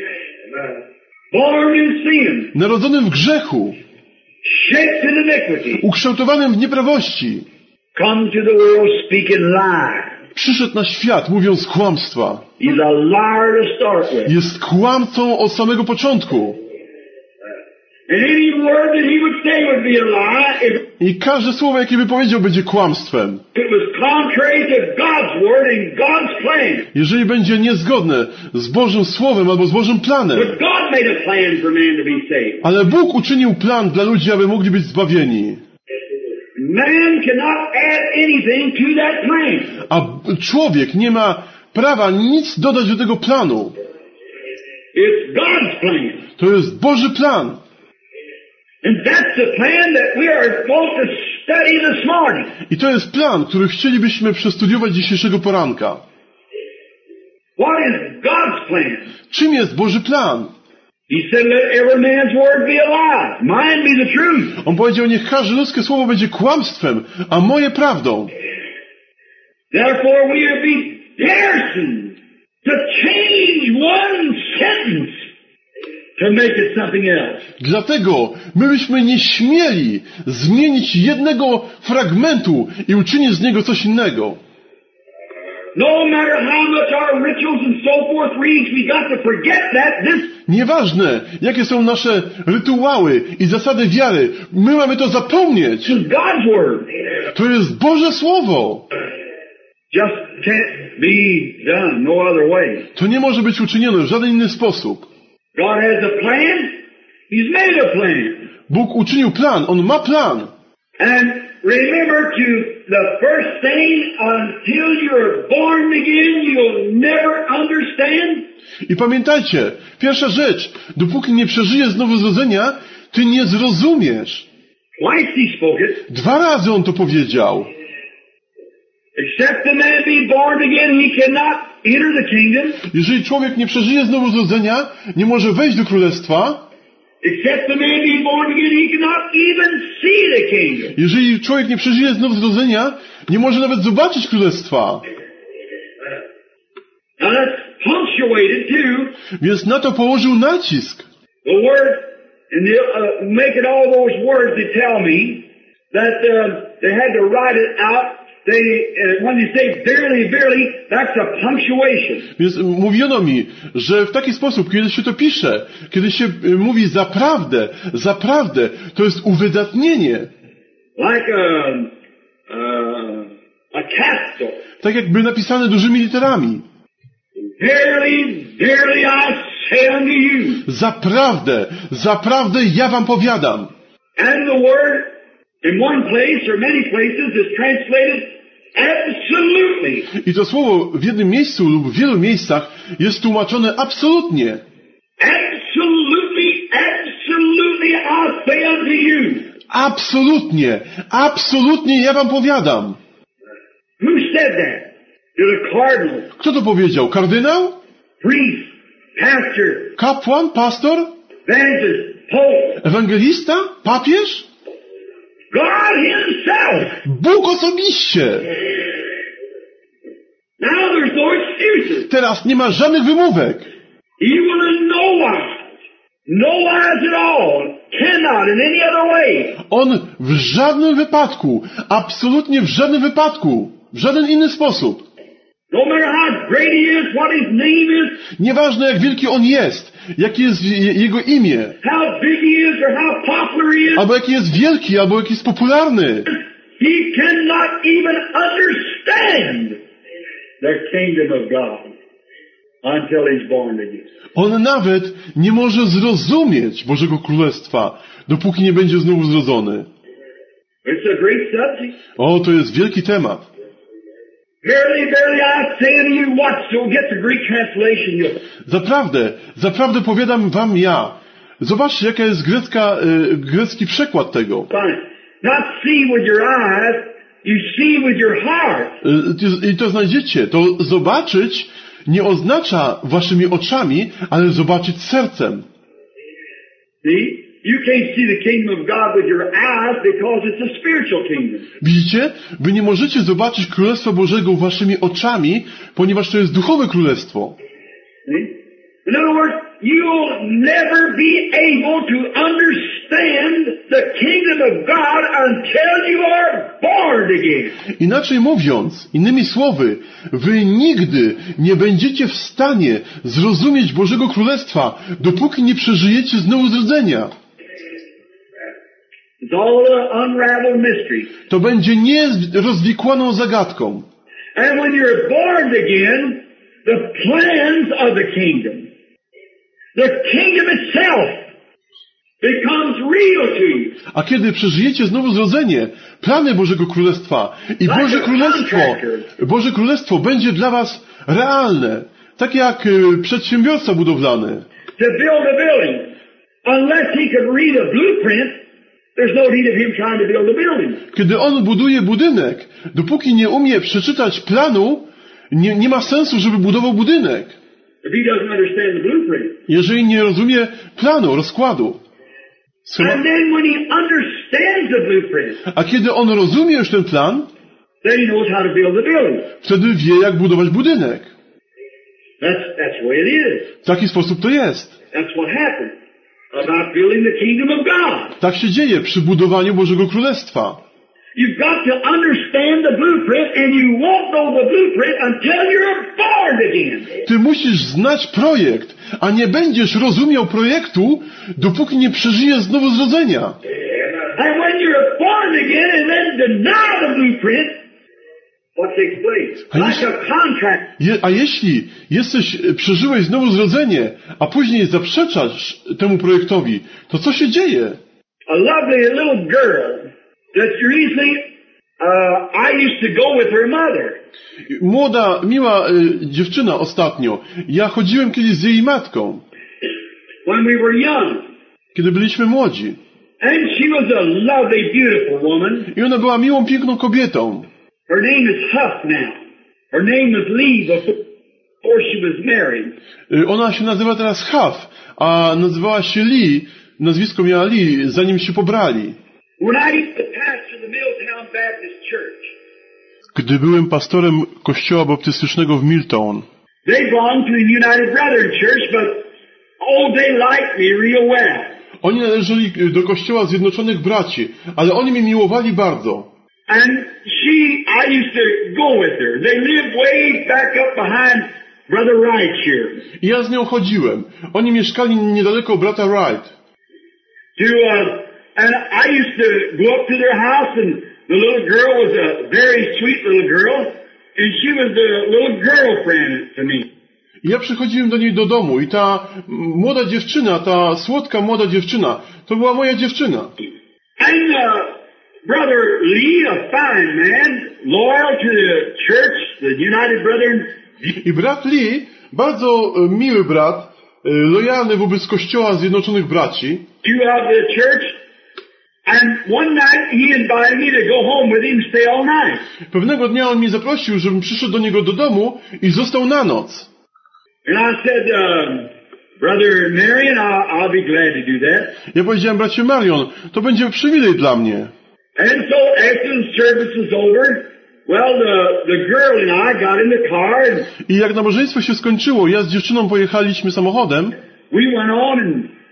[SPEAKER 2] Born in sin.
[SPEAKER 3] Narodzonym w grzechu.
[SPEAKER 2] Shaped in iniquity.
[SPEAKER 3] Ukształtowanym w nieprawości.
[SPEAKER 2] Come to the world speaking lie.
[SPEAKER 3] Przyszedł na świat mówiąc kłamstwa.
[SPEAKER 2] He's a liar to start with.
[SPEAKER 3] Jest kłamcą od samego początku.
[SPEAKER 2] And any word that he would say would be a lie if
[SPEAKER 3] I każde słowo, jakie by powiedział, będzie kłamstwem.
[SPEAKER 2] it was contrary to God's word and God's plan.
[SPEAKER 3] Jeżeli będzie niezgodne z Bożym Słowem albo z Bożym planem.
[SPEAKER 2] But God made a plan for man to be saved.
[SPEAKER 3] Ale Bóg uczynił plan dla ludzi, aby mogli być zbawieni.
[SPEAKER 2] Man cannot add anything to that plan.
[SPEAKER 3] A człowiek nie ma prawa nic dodać do tego planu.
[SPEAKER 2] It's God's plan.
[SPEAKER 3] To jest Boży plan.
[SPEAKER 2] And that's the plan that we are supposed to study this morning.
[SPEAKER 3] I to jest plan, który chcielibyśmy przestudiować dzisiejszego poranka.
[SPEAKER 2] What is God's plan?
[SPEAKER 3] Czym jest Boży plan?
[SPEAKER 2] He said, let every man's word be a lie. Mine be the truth.
[SPEAKER 3] On powiedział, niech każde ludzkie słowo będzie kłamstwem, a moje prawdą.
[SPEAKER 2] Therefore we are be daresome to change one sentence to make it something else.
[SPEAKER 3] Dlatego my byśmy nie śmieli zmienić jednego fragmentu i uczynić z niego coś innego.
[SPEAKER 2] No matter how much our rituals and so forth reads, we got to forget that this
[SPEAKER 3] Nieważne, jakie są nasze rytuały i zasady wiary, my mamy to zapomnieć.
[SPEAKER 2] is God's word.
[SPEAKER 3] To jest Boże Słowo.
[SPEAKER 2] Just can't be done no other way.
[SPEAKER 3] To nie może być uczynione w żaden inny sposób.
[SPEAKER 2] God has a plan. He's made a plan.
[SPEAKER 3] Bóg uczynił plan, On ma plan.
[SPEAKER 2] And remember to the first thing, until you're born again, you'll never understand.
[SPEAKER 3] I pamiętajcie, pierwsza rzecz, dopóki nie przeżyjesz znowu-zrodzenia, ty nie zrozumiesz.
[SPEAKER 2] Twice he spoke it.
[SPEAKER 3] Dwa razy On to powiedział.
[SPEAKER 2] Except the man be born again, he cannot enter the kingdom.
[SPEAKER 3] Jeżeli człowiek nie przeżyje znowu-zrodzenia, nie może wejść do królestwa.
[SPEAKER 2] Except the man be born again, he cannot even see the kingdom.
[SPEAKER 3] Jeżeli człowiek nie przeżyje znowu-zrodzenia, nie może nawet zobaczyć królestwa.
[SPEAKER 2] Now that's punctuated too.
[SPEAKER 3] Więc na to położył nacisk.
[SPEAKER 2] The word, and they'll uh, make it all those words they tell me, that uh, they had to write it out. They, uh, when they say verily, verily, that's a punctuation.
[SPEAKER 3] Więc mówiono mi, że w taki sposób, kiedy się to pisze, kiedy się y, mówi zaprawdę, zaprawdę, to jest uwydatnienie.
[SPEAKER 2] Like a, uh, a capsule.
[SPEAKER 3] Tak jakby napisane dużymi literami.
[SPEAKER 2] Verily, verily I say unto you.
[SPEAKER 3] Zaprawdę, zaprawdę ja wam powiadam.
[SPEAKER 2] And the word in one place or many places is translated absolutely.
[SPEAKER 3] I to słowo w jednym miejscu lub w wielu miejscach jest tłumaczone absolutnie.
[SPEAKER 2] Absolutely, absolutely I say unto you.
[SPEAKER 3] Absolutnie, absolutnie ja wam powiadam.
[SPEAKER 2] Who said that? To the cardinal,
[SPEAKER 3] Kto to powiedział? Kardynał?
[SPEAKER 2] priest, pastor,
[SPEAKER 3] Kapłan? Pastor?
[SPEAKER 2] evangelist, pope,
[SPEAKER 3] Ewangelista? Papież?
[SPEAKER 2] God himself.
[SPEAKER 3] Bóg osobiście.
[SPEAKER 2] Now there's no excuses.
[SPEAKER 3] Teraz nie ma żadnych wymówek.
[SPEAKER 2] He will in no wise, no wise at all, cannot in any other way.
[SPEAKER 3] On w żadnym wypadku, absolutnie w żadnym wypadku, w żaden inny sposób,
[SPEAKER 2] No matter how great he is, what his name is,
[SPEAKER 3] nieważne jak wielki on jest, jakie jest je- jego imię,
[SPEAKER 2] how big he is, or how popular he is,
[SPEAKER 3] albo jaki jest wielki, albo jaki jest popularny,
[SPEAKER 2] he cannot even understand the kingdom of God until he's born again.
[SPEAKER 3] on nawet nie może zrozumieć Bożego Królestwa, dopóki nie będzie znowu zrodzony.
[SPEAKER 2] It's a great subject.
[SPEAKER 3] O, to jest wielki temat.
[SPEAKER 2] Verily, verily, I say unto you, watch, so get the Greek translation. You'll
[SPEAKER 3] Zaprawdę, zaprawdę powiadam wam ja. Zobaczcie, jaka jest grecka, y, grecki przekład tego.
[SPEAKER 2] find. Not see with your eyes, you see with your heart.
[SPEAKER 3] Y, I to znajdziecie. To zobaczyć nie oznacza waszymi oczami, ale zobaczyć sercem.
[SPEAKER 2] See? You can't see the kingdom of God with your eyes because it's a spiritual kingdom.
[SPEAKER 3] Widzicie? Wy nie możecie zobaczyć Królestwa Bożego waszymi oczami, ponieważ to jest duchowe królestwo.
[SPEAKER 2] See? In other words, you'll never be able to understand the kingdom of God until you are born again.
[SPEAKER 3] Inaczej mówiąc, innymi słowy, wy nigdy nie będziecie w stanie zrozumieć Bożego Królestwa, dopóki nie przeżyjecie znowu zrodzenia.
[SPEAKER 2] It's all an unraveled mystery.
[SPEAKER 3] To będzie nierozwikłaną zagadką.
[SPEAKER 2] And when you're born again, the plans of the kingdom, the kingdom itself becomes real to you.
[SPEAKER 3] A kiedy przeżyjecie znowu zrodzenie, plany Bożego Królestwa i Boże Królestwo, Boże Królestwo będzie dla was realne. Tak jak y, przedsiębiorca budowlany.
[SPEAKER 2] To build a building, unless he could read a blueprint, there's no need of him trying to build a building.
[SPEAKER 3] Kiedy on buduje budynek, dopóki nie umie przeczytać planu, nie, nie ma sensu, żeby budował budynek.
[SPEAKER 2] If he doesn't understand the blueprint.
[SPEAKER 3] Jeżeli nie rozumie planu, rozkładu. Schema-
[SPEAKER 2] And then when he understands the blueprint,
[SPEAKER 3] A kiedy on rozumie już ten plan,
[SPEAKER 2] then he knows how to build the building.
[SPEAKER 3] wtedy wie, jak budować budynek.
[SPEAKER 2] That's, that's the way it is.
[SPEAKER 3] W taki sposób to jest.
[SPEAKER 2] That's what happens about building the kingdom of God.
[SPEAKER 3] Tak się dzieje przy budowaniu Bożego Królestwa.
[SPEAKER 2] You've got to understand the blueprint, and you won't know the blueprint until you're born again.
[SPEAKER 3] Ty musisz znać projekt, a nie będziesz rozumiał projektu, dopóki nie przeżyjesz znowu zrodzenia.
[SPEAKER 2] And when you're born again and then deny the blueprint, what takes place? Like a contract.
[SPEAKER 3] Je, a jeśli jesteś, przeżyłeś znowu zrodzenie, a później zaprzeczasz temu projektowi, to co się dzieje?
[SPEAKER 2] A lovely little girl that recently, uh, I used to go with her mother.
[SPEAKER 3] Młoda, miła y, dziewczyna ostatnio. Ja chodziłem kiedyś z jej matką,
[SPEAKER 2] When we were young.
[SPEAKER 3] kiedy byliśmy młodzi.
[SPEAKER 2] And she was a lovely, beautiful woman.
[SPEAKER 3] I ona była miłą, piękną kobietą.
[SPEAKER 2] Her name is Huff now. Her name was Lee before she was married.
[SPEAKER 3] Y, Ona się nazywa teraz Huff, a nazywała się Lee, nazwisko miała Lee, zanim się pobrali.
[SPEAKER 2] When I used to pastor the Milltown Baptist Church,
[SPEAKER 3] Gdy byłem pastorem kościoła baptystycznego w Milltown,
[SPEAKER 2] they belonged to the United Brethren Church, but oh, they liked me real well.
[SPEAKER 3] oni należeli do kościoła Zjednoczonych Braci, ale oni mnie miłowali bardzo.
[SPEAKER 2] And she, I used to go with her. They lived way back up behind Brother Wright here.
[SPEAKER 3] I ja z nią chodziłem. Oni mieszkali niedaleko brata Wright.
[SPEAKER 2] To, uh, and I used to go up to their house, and the little girl was a very sweet little girl, and she was the little girlfriend to me.
[SPEAKER 3] I ja przychodziłem do niej do domu i ta młoda dziewczyna, ta słodka młoda dziewczyna, to była moja dziewczyna.
[SPEAKER 2] And uh, Brother Lee, a fine man, loyal to the church, the United Brethren.
[SPEAKER 3] I brat Lee, bardzo e, miły brat, e, lojalny wobec kościoła Zjednoczonych Braci.
[SPEAKER 2] You of the church. And one night he invited me to go home with him, stay all night.
[SPEAKER 3] Pewnego dnia on mnie zaprosił, żebym przyszedł do niego do domu i został na noc.
[SPEAKER 2] And I said, um, Brother Marion, I'll, I'll be glad to do that.
[SPEAKER 3] Ja powiedziałem, bracie Marion, to będzie przywilej dla mnie.
[SPEAKER 2] And so after the service was over, well, the, the girl and I got in the car and
[SPEAKER 3] I jak nabożeństwo się skończyło, ja z dziewczyną pojechaliśmy samochodem
[SPEAKER 2] we went on and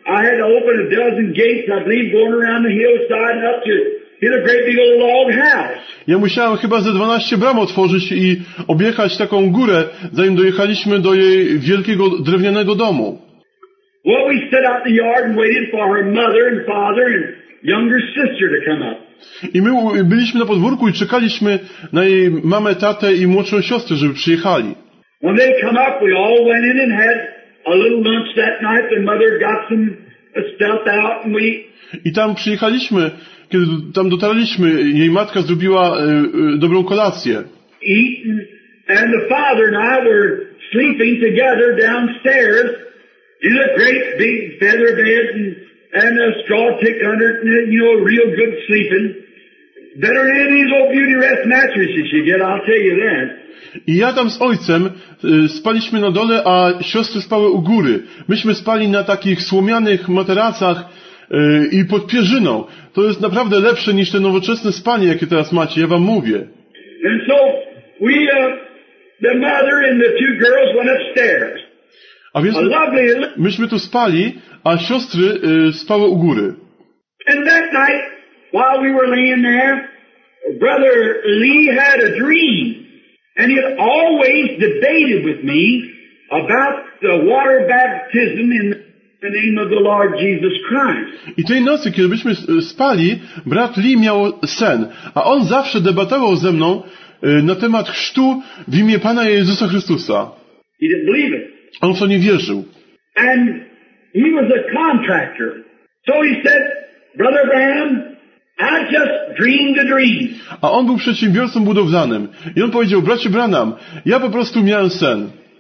[SPEAKER 2] I had to open a dozen gates, I believe, going around the hillside and up to hit a great big old log house.
[SPEAKER 3] Ja musiałem chyba ze dwanaście bram otworzyć i objechać taką górę, zanim dojechaliśmy do jej wielkiego drewnianego domu.
[SPEAKER 2] Well, we stood out in the yard and waited for her mother and father and younger sister to come up.
[SPEAKER 3] I my byliśmy na podwórku i czekaliśmy na jej mamę, tatę i młodszą siostrę, żeby przyjechali.
[SPEAKER 2] When they come up, we all went in and had a little lunch that night. The mother got some stuff out and we...
[SPEAKER 3] I tam przyjechaliśmy, kiedy tam dotarliśmy, jej matka zrobiła e, e, dobrą kolację.
[SPEAKER 2] Eating, and the father and I were sleeping together downstairs in a great big feather bed and, and a straw tick under it, and, you know, real good sleeping. Better than any of these old beauty rest mattresses you get, I'll tell you that.
[SPEAKER 3] I ja tam z ojcem y, spaliśmy na dole, a siostry spały u góry. Myśmy spali na takich słomianych materacach y, i pod pierzyną. To jest naprawdę lepsze niż te nowoczesne spanie, jakie teraz macie, ja wam mówię.
[SPEAKER 2] And so we, uh, the mother and the two girls went upstairs.
[SPEAKER 3] A więc
[SPEAKER 2] A lovely...
[SPEAKER 3] myśmy tu spali, a siostry y, spały u góry.
[SPEAKER 2] And that night, while we were laying there, Brother Lee had a dream. And he had always debated with me about the water baptism in the name of the Lord Jesus Christ.
[SPEAKER 3] I tej nocy, kiedy byśmy spali, brat Lee miał sen, a on zawsze debatował ze mną y, na temat chrztu w imię Pana Jezusa Chrystusa.
[SPEAKER 2] He didn't believe it.
[SPEAKER 3] On w to nie wierzył.
[SPEAKER 2] And he was a contractor. So he said, Brother Branham, I just dreamed a dream.
[SPEAKER 3] A on był przedsiębiorcą budowlanym. I on powiedział, bracie Branham, ja po prostu miałem sen.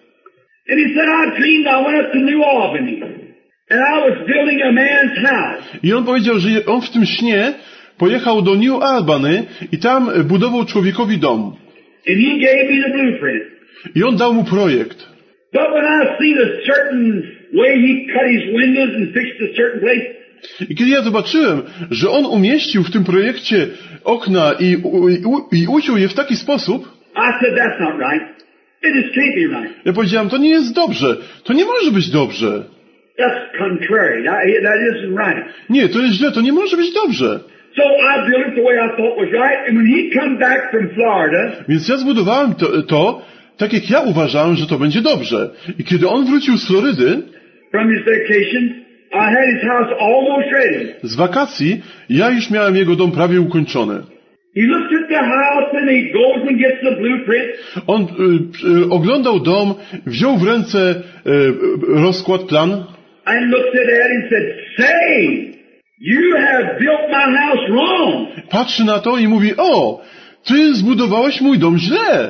[SPEAKER 2] And he said, I dreamed I went up to New Albany. And I was building a man's house.
[SPEAKER 3] I on powiedział, że on w tym śnie pojechał do New Albany i tam budował człowiekowi dom.
[SPEAKER 2] And he gave me the blueprint.
[SPEAKER 3] I on dał mu projekt.
[SPEAKER 2] But when I see the certain way he cut his windows and fixed a certain place,
[SPEAKER 3] I kiedy ja zobaczyłem, że on umieścił w tym projekcie okna i, u, i, i uciął je w taki sposób,
[SPEAKER 2] I said, that's not right. It is can't be right.
[SPEAKER 3] ja powiedziałem, to nie jest dobrze. To nie może być dobrze.
[SPEAKER 2] That's contrary. That, that isn't right.
[SPEAKER 3] Nie, to jest źle, to nie może być dobrze.
[SPEAKER 2] So I built it the way I thought was right. And when he come back from Florida,
[SPEAKER 3] Więc ja zbudowałem to, to tak jak ja uważałem, że to będzie dobrze. I kiedy on wrócił z Florydy,
[SPEAKER 2] from his vacation, I had his house almost ready.
[SPEAKER 3] z wakacji, ja już miałem jego dom prawie ukończony.
[SPEAKER 2] He looks at the house and he goes and gets the blueprint.
[SPEAKER 3] On y, y, oglądał dom, wziął w ręce y, y, rozkład, plan
[SPEAKER 2] And looked at it and said, say, you have built my house wrong.
[SPEAKER 3] patrzy na to i mówi, o, ty zbudowałeś mój dom źle.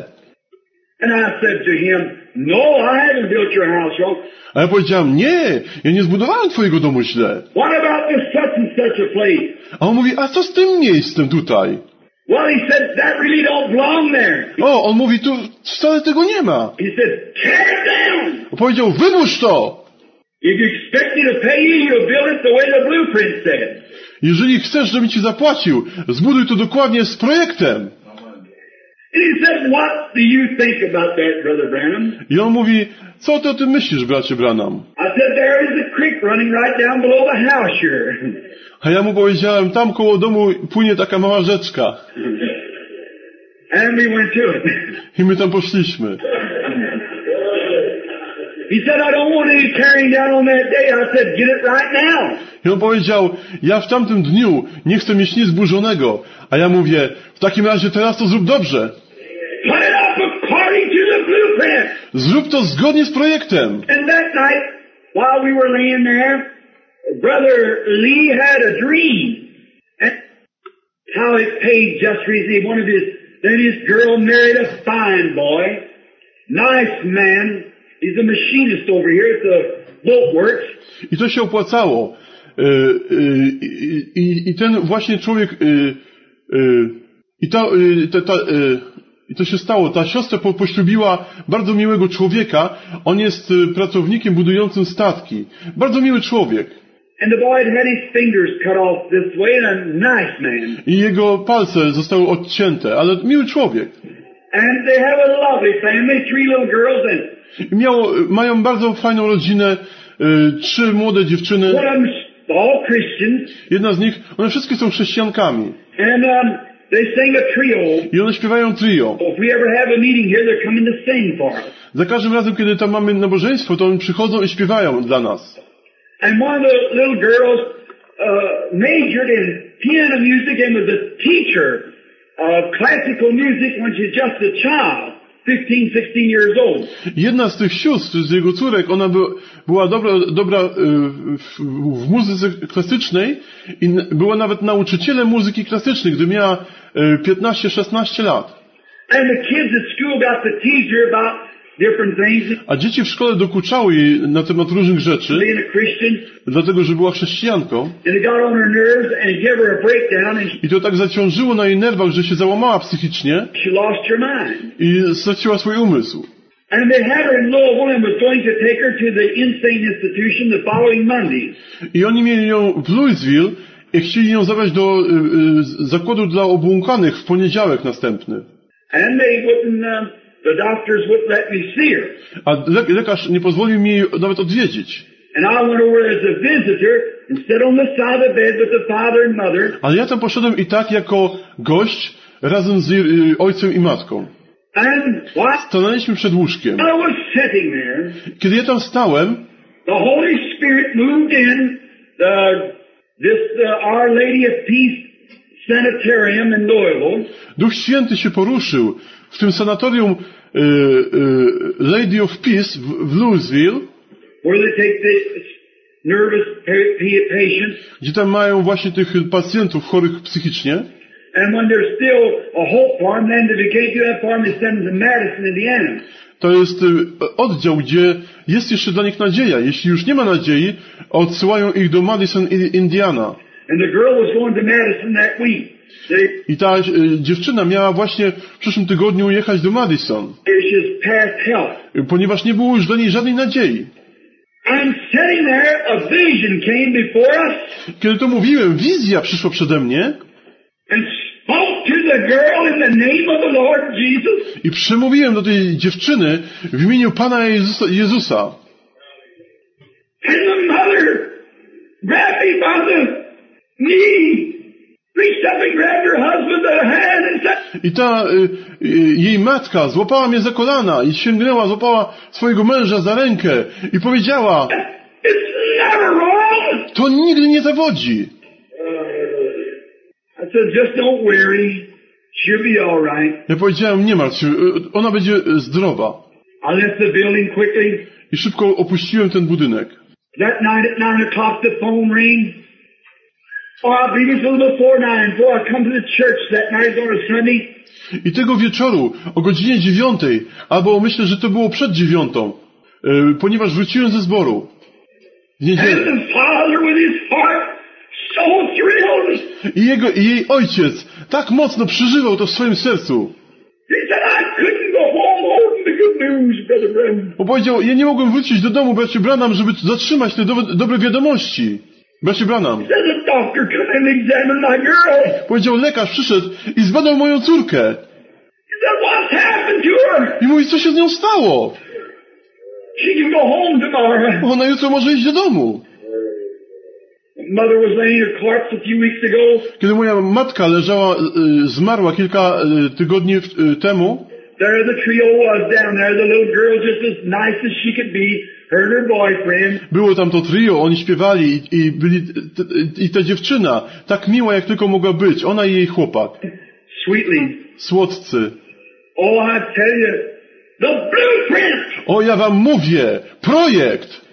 [SPEAKER 2] And I said to him, no, I haven't built your house wrong.
[SPEAKER 3] A ja powiedziałem, nie, ja nie zbudowałem twojego domu źle.
[SPEAKER 2] What about this such and such a place?
[SPEAKER 3] A on mówi, a co z tym miejscem tutaj?
[SPEAKER 2] Well, he said, that really don't belong there.
[SPEAKER 3] O, on mówi, tu wcale tego nie ma.
[SPEAKER 2] He said, tear it down.
[SPEAKER 3] On powiedział, wyburz to.
[SPEAKER 2] If you expect me to pay you, you'll build it the way the blueprint said.
[SPEAKER 3] Jeżeli chcesz, żebym ci zapłacił, zbuduj to dokładnie z projektem.
[SPEAKER 2] And he said, what do you think about that, Brother Branham?
[SPEAKER 3] I on mówi, co ty o tym myślisz, bracie Branham?
[SPEAKER 2] I said, there is a creek running right down below the house here.
[SPEAKER 3] A ja mu powiedziałem, tam koło domu płynie taka mała rzeczka.
[SPEAKER 2] And we went to it.
[SPEAKER 3] I my tam poszliśmy.
[SPEAKER 2] He said, I don't want any tearing down on that day. I said, get it right now.
[SPEAKER 3] I on powiedział, ja w tamtym dniu nie chcę mieć nic zburzonego. A ja mówię, w takim razie teraz to zrób dobrze.
[SPEAKER 2] Put it up according to the blueprint.
[SPEAKER 3] Zrób to zgodnie z projektem.
[SPEAKER 2] And that night, while we were laying there, Brother Lee had a dream. And how it paid just recently. One of his, then his girl married a fine boy. Nice man. He's a machinist over here at the boat works.
[SPEAKER 3] I to się opłacało. Y, y, i, I ten właśnie człowiek, y, y, i ta, y, ta, ta, y, i to się stało. Ta siostra po, poślubiła bardzo miłego człowieka. On jest y, pracownikiem budującym statki. Bardzo miły człowiek.
[SPEAKER 2] And the boy had had his fingers cut off this way, and a nice man.
[SPEAKER 3] I jego palce zostały odcięte, ale miły człowiek.
[SPEAKER 2] And they have a lovely family, three little girls, and
[SPEAKER 3] I miał, mają bardzo fajną rodzinę, y, trzy młode dziewczyny.
[SPEAKER 2] One of them's all Christians,
[SPEAKER 3] Jedna z nich, one wszystkie są chrześcijankami.
[SPEAKER 2] and um, they sing a trio.
[SPEAKER 3] I one śpiewają trio.
[SPEAKER 2] If we ever have a meeting here, they're coming to sing for us.
[SPEAKER 3] Za każdym razem, kiedy tam mamy nabożeństwo, to oni przychodzą i śpiewają dla nas.
[SPEAKER 2] And one of the little girls uh, majored in piano music and was a teacher of classical music when she's just a child, fifteen, sixteen years old.
[SPEAKER 3] Jedna z tych sióstr, z jego córek, ona by, była dobra, dobra y, w, w muzyce klasycznej i n- była nawet nauczycielem muzyki klasycznej, gdy miała y, piętnaście szesnaście lat.
[SPEAKER 2] And the kids at school got to tease her about different things,
[SPEAKER 3] A dzieci w szkole dokuczały jej na temat różnych rzeczy,
[SPEAKER 2] being a Christian,
[SPEAKER 3] dlatego, że była chrześcijanką.
[SPEAKER 2] and it got on her nerves and it gave her a breakdown, and
[SPEAKER 3] I to tak zaciążyło na jej nerwach, że się załamała psychicznie
[SPEAKER 2] she lost her mind.
[SPEAKER 3] i straciła swój umysł.
[SPEAKER 2] And they had her in Louisville and was going to take her to the insane institution the following Monday.
[SPEAKER 3] I oni mieli ją w Louisville i chcieli ją zabrać do y, y, zakładu dla obłąkanych w poniedziałek następny.
[SPEAKER 2] And they wouldn't, uh, the doctors wouldn't let me see her.
[SPEAKER 3] A le- lekarz nie pozwolił mi jej nawet odwiedzić.
[SPEAKER 2] And I went over as a visitor and sat on the side of the bed with the father and mother.
[SPEAKER 3] Ale ja tam poszedłem i tak jako gość razem z jej, y, ojcem i matką.
[SPEAKER 2] And what?
[SPEAKER 3] Stanęliśmy przed łóżkiem.
[SPEAKER 2] I was sitting there.
[SPEAKER 3] Kiedy ja tam stałem,
[SPEAKER 2] The Holy Spirit moved in the, this uh, Our Lady of Peace Sanitarium in Louisville.
[SPEAKER 3] Duch Święty się poruszył w tym sanatorium y, y, Lady of Peace w, w Louisville,
[SPEAKER 2] Where they take the nervous pa- pa- patients.
[SPEAKER 3] gdzie tam mają właśnie tych pacjentów chorych psychicznie.
[SPEAKER 2] And when there's still a hope for them, then if they can't do that for them, they send them to Madison, Indiana.
[SPEAKER 3] To jest y, oddział, gdzie jest jeszcze dla nich nadzieja. Jeśli już nie ma nadziei, odsyłają ich do Madison, I- Indiana.
[SPEAKER 2] And the girl was going to Madison that week. They,
[SPEAKER 3] I ta y, dziewczyna miała właśnie w przyszłym tygodniu jechać do Madison,
[SPEAKER 2] she's past help.
[SPEAKER 3] y, ponieważ nie było już dla niej żadnej nadziei.
[SPEAKER 2] I'm sitting there, a vision came before us
[SPEAKER 3] Kiedy to mówiłem, wizja przyszła przede mnie
[SPEAKER 2] and spoke to the girl in the name of the Lord Jesus.
[SPEAKER 3] i przemówiłem do tej dziewczyny w imieniu Pana Jezusa. Jezusa.
[SPEAKER 2] And the mother grabbed me by the knee, reached up and grabbed her husband by the hand and said,
[SPEAKER 3] I ta y, y, jej matka złapała mnie za kolana i sięgnęła, złapała swojego męża za rękę i powiedziała:
[SPEAKER 2] it's never wrong.
[SPEAKER 3] to nigdy nie zawodzi.
[SPEAKER 2] I said, just don't worry. She'll be all right.
[SPEAKER 3] Ja powiedziałem: nie martw się, y, ona będzie y, zdrowa.
[SPEAKER 2] I left the building quickly.
[SPEAKER 3] I szybko opuściłem ten budynek.
[SPEAKER 2] That night at nine o'clock the phone rang. Or I believe it was a little before nine, before I come to the church that night on a Sunday.
[SPEAKER 3] I tego wieczoru o godzinie dziewiątej, albo myślę, że to było przed dziewiątą, y, ponieważ wróciłem ze zboru w
[SPEAKER 2] And
[SPEAKER 3] niedzielę.
[SPEAKER 2] the father with his heart so thrilled.
[SPEAKER 3] I, jego, I jej ojciec tak mocno przeżywał to w swoim sercu.
[SPEAKER 2] He said, I couldn't go home holding the good news, Brother Branham.
[SPEAKER 3] Bo powiedział: ja nie mogłem wrócić do domu, bracie Branham, żeby zatrzymać te do, dobre wiadomości. Bracie Branham.
[SPEAKER 2] Said the doctor come and examine my girl.
[SPEAKER 3] Powiedział: lekarz przyszedł i zbadał moją córkę.
[SPEAKER 2] He said, what's happened to her?
[SPEAKER 3] I mówi: co się z nią stało?
[SPEAKER 2] She can go home tomorrow.
[SPEAKER 3] Ona jutro może iść do domu.
[SPEAKER 2] Mother was laying her corpse a few weeks ago.
[SPEAKER 3] Kiedy moja matka leżała, y, zmarła kilka y, tygodni y, temu,
[SPEAKER 2] There the trio was down there, the little girl just as nice as she could be, her and her boyfriend.
[SPEAKER 3] było tam to trio, oni śpiewali i, i byli, t, i ta dziewczyna, tak miła jak tylko mogła być, ona i jej chłopak.
[SPEAKER 2] Sweetly.
[SPEAKER 3] Słodcy.
[SPEAKER 2] Oh, I tell you, the blueprint,
[SPEAKER 3] O, ja wam mówię, projekt,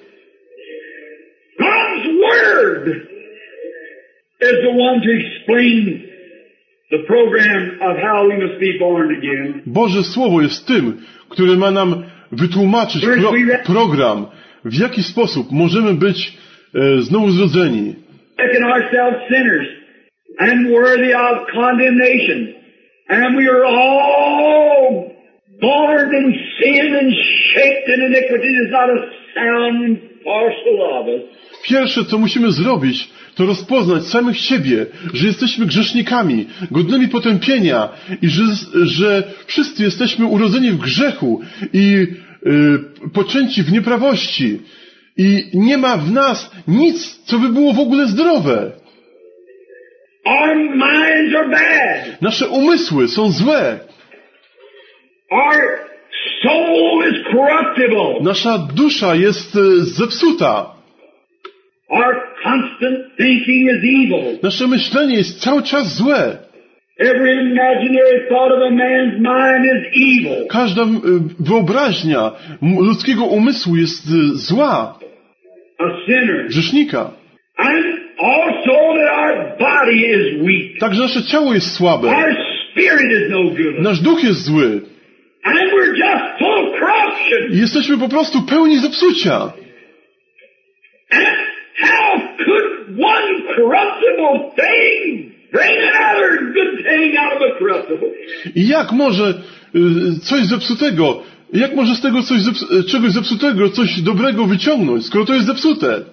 [SPEAKER 2] God's Word, is the one to explain the program of how we must be born again.
[SPEAKER 3] Boże Słowo jest tym, które ma nam wytłumaczyć pro, program, w jaki sposób możemy być e, znowu zrodzeni.
[SPEAKER 2] Reckon ourselves sinners and worthy of condemnation. And we are all born in sin and shaped in iniquity. There's not a sound parcel of us.
[SPEAKER 3] Pierwsze, co musimy zrobić, to rozpoznać samych siebie, że jesteśmy grzesznikami, godnymi potępienia i że, że wszyscy jesteśmy urodzeni w grzechu i y, poczęci w nieprawości. I nie ma w nas nic, co by było w ogóle zdrowe.
[SPEAKER 2] Our minds are bad.
[SPEAKER 3] Nasze umysły są złe.
[SPEAKER 2] Our soul is corruptible.
[SPEAKER 3] Nasza dusza jest e, zepsuta.
[SPEAKER 2] Our constant thinking is evil.
[SPEAKER 3] Nasze myślenie jest cały czas złe.
[SPEAKER 2] Every imaginary thought of a man's mind is evil.
[SPEAKER 3] Każda e, wyobraźnia m- ludzkiego umysłu jest e, zła.
[SPEAKER 2] A sinner.
[SPEAKER 3] Grzesznika.
[SPEAKER 2] And also that our body is weak.
[SPEAKER 3] Także nasze ciało jest słabe.
[SPEAKER 2] Our spirit is no good.
[SPEAKER 3] Nasz duch jest zły.
[SPEAKER 2] And we're just full of corruption.
[SPEAKER 3] I jesteśmy po prostu pełni zepsucia.
[SPEAKER 2] And how could one corruptible thing bring another good thing out of a corruptible?
[SPEAKER 3] I jak może y, coś zepsutego, jak może z tego coś zeps- czegoś zepsutego coś dobrego wyciągnąć, skoro to jest zepsute?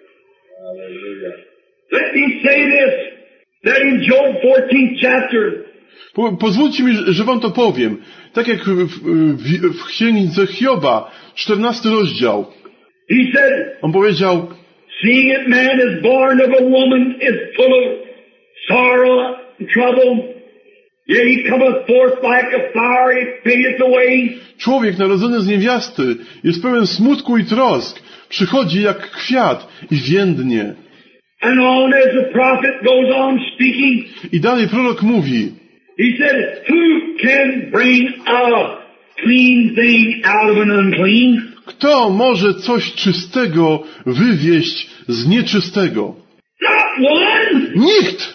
[SPEAKER 2] Let me say this, that in Job fourteenth chapter,
[SPEAKER 3] Po, pozwólcie mi, że wam to powiem. Tak jak w, w, w księdze Hioba, czternasty rozdział.
[SPEAKER 2] he said,
[SPEAKER 3] On powiedział,
[SPEAKER 2] seeing that man is born of a woman is full of sorrow and trouble, yet he cometh forth like a fire, he fadeth away.
[SPEAKER 3] człowiek narodzony z niewiasty jest pełen smutku i trosk. Przychodzi jak kwiat i więdnie.
[SPEAKER 2] And on as the prophet goes on speaking,
[SPEAKER 3] I dalej prorok mówi,
[SPEAKER 2] he said, who can bring a clean thing out of an unclean?
[SPEAKER 3] kto może coś czystego wywieźć z nieczystego?
[SPEAKER 2] Not one!
[SPEAKER 3] Nikt!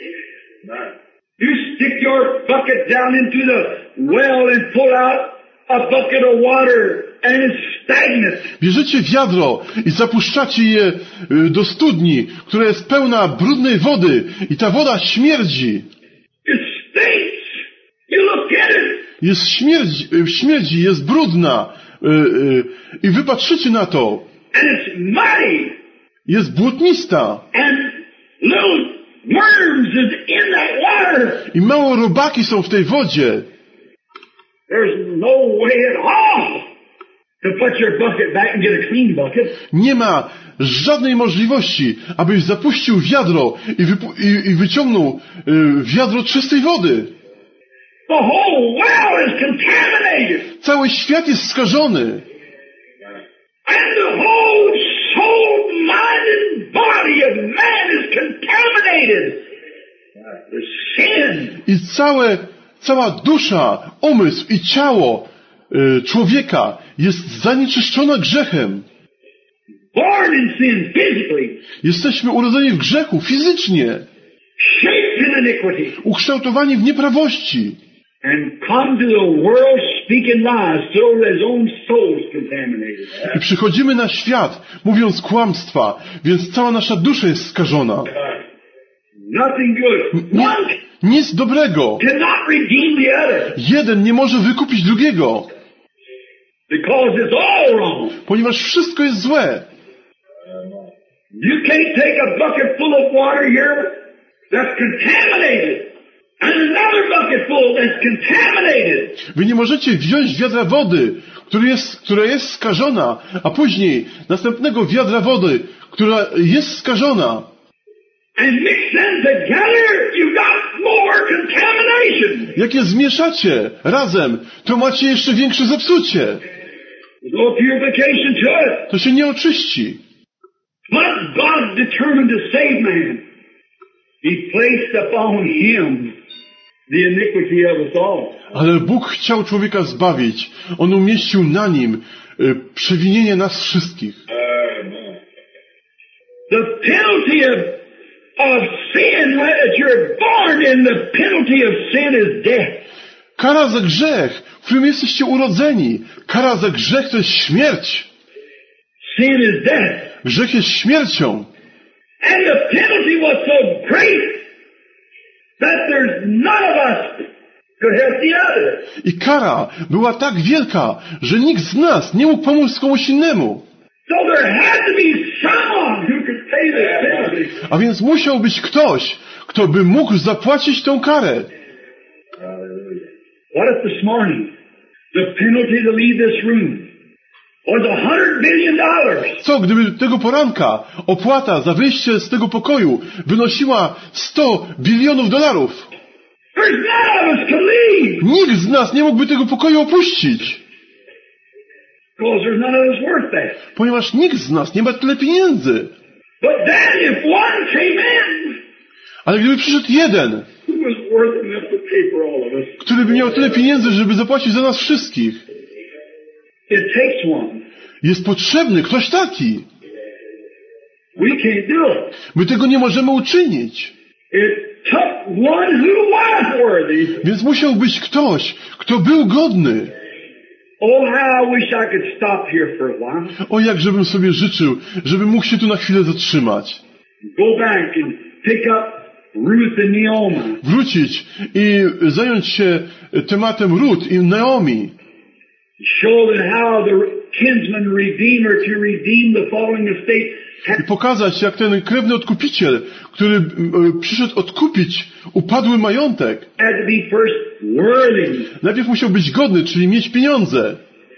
[SPEAKER 2] You stick your bucket down into the well and pull out a bucket of water and it's stagnant.
[SPEAKER 3] Bierzecie wiadro i zapuszczacie je y, do studni, która jest pełna brudnej wody i ta woda śmierdzi.
[SPEAKER 2] It stinks. You look at it.
[SPEAKER 3] Jest śmierdzi, y, śmierdzi, jest brudna. Y, y, I wy patrzycie na to.
[SPEAKER 2] And it's muddy.
[SPEAKER 3] Jest błotnista.
[SPEAKER 2] And little worms is in that water.
[SPEAKER 3] I małe robaki są w tej wodzie.
[SPEAKER 2] There's no way at all to put your bucket back and get a clean bucket.
[SPEAKER 3] Nie ma żadnej możliwości, abyś zapuścił wiadro i, wypu- i, i wyciągnął y, wiadro czystej wody.
[SPEAKER 2] The whole well is contaminated.
[SPEAKER 3] Cały świat jest skażony.
[SPEAKER 2] And the whole soul, mind, and body of man is contaminated. The sin.
[SPEAKER 3] I całe, cała dusza, umysł i ciało y, człowieka jest zanieczyszczona grzechem.
[SPEAKER 2] Born in sin physically.
[SPEAKER 3] Jesteśmy urodzeni w grzechu fizycznie,
[SPEAKER 2] Shaped in iniquity.
[SPEAKER 3] ukształtowani w nieprawości.
[SPEAKER 2] And come to the world speaking lies so that his own soul's contaminated.
[SPEAKER 3] I przychodzimy na świat, mówiąc kłamstwa, więc cała nasza dusza jest skażona.
[SPEAKER 2] Nothing good.
[SPEAKER 3] Nie,
[SPEAKER 2] One
[SPEAKER 3] nic dobrego.
[SPEAKER 2] cannot redeem the other.
[SPEAKER 3] Jeden nie może wykupić drugiego,
[SPEAKER 2] Because it's all wrong.
[SPEAKER 3] ponieważ wszystko jest złe.
[SPEAKER 2] You can't take a bucket full of water here that's contaminated. And another bucket full that's contaminated.
[SPEAKER 3] Wy nie możecie wziąć wiadra wody, który jest, która jest skażona, a później następnego wiadra wody, która jest skażona.
[SPEAKER 2] And mix them together, you've got more contamination.
[SPEAKER 3] Jak je zmieszacie razem, to macie jeszcze większe zepsucie.
[SPEAKER 2] There's no purification to it.
[SPEAKER 3] To się nie oczyści.
[SPEAKER 2] But God determined to save man. He placed upon him the iniquity of us all.
[SPEAKER 3] Ale Bóg chciał człowieka zbawić. On umieścił na nim y, przewinienie nas wszystkich.
[SPEAKER 2] The penalty of, of sin that you're born in, the penalty of sin is death.
[SPEAKER 3] Kara za grzech, w którym jesteście urodzeni. Kara za grzech to jest śmierć.
[SPEAKER 2] Sin is death.
[SPEAKER 3] Grzech jest śmiercią.
[SPEAKER 2] And the penalty was so great that there's none of us could help the other.
[SPEAKER 3] I kara była tak wielka, że nikt z nas nie mógł pomóc komuś innemu.
[SPEAKER 2] So there had to be someone who could pay the penalty.
[SPEAKER 3] A więc musiał być ktoś, kto by mógł zapłacić tę karę.
[SPEAKER 2] What if this morning the penalty to leave this room was a hundred billion dollars.
[SPEAKER 3] Co, gdyby tego poranka opłata za wyjście z tego pokoju wynosiła sto bilionów dolarów?
[SPEAKER 2] There's none of us could leave.
[SPEAKER 3] Nikt z nas nie mógłby tego pokoju opuścić.
[SPEAKER 2] Because there's none of us worth that.
[SPEAKER 3] Ponieważ nikt z nas nie ma tyle pieniędzy.
[SPEAKER 2] But then if one came in,
[SPEAKER 3] Ale gdyby przyszedł jeden,
[SPEAKER 2] who was worth enough to pay for all of us?
[SPEAKER 3] który by miał tyle pieniędzy, żeby zapłacić za nas wszystkich.
[SPEAKER 2] It takes one.
[SPEAKER 3] Jest potrzebny ktoś taki.
[SPEAKER 2] We can't do it.
[SPEAKER 3] My tego nie możemy uczynić.
[SPEAKER 2] It took one who was worthy.
[SPEAKER 3] Więc musiał być ktoś, kto był godny.
[SPEAKER 2] Oh, how I wish I could stop here for a while.
[SPEAKER 3] O, jak żebym sobie życzył, żebym mógł się tu na chwilę zatrzymać.
[SPEAKER 2] Go back and pick up Ruth and Naomi.
[SPEAKER 3] Wrócić i zająć się tematem Rut i Naomi.
[SPEAKER 2] Show them how the kinsman redeemer to redeem the falling estate
[SPEAKER 3] I pokazać, jak ten krewny odkupiciel, który e, przyszedł odkupić upadły majątek,
[SPEAKER 2] had to be first worthy.
[SPEAKER 3] najpierw musiał być godny, czyli mieć pieniądze,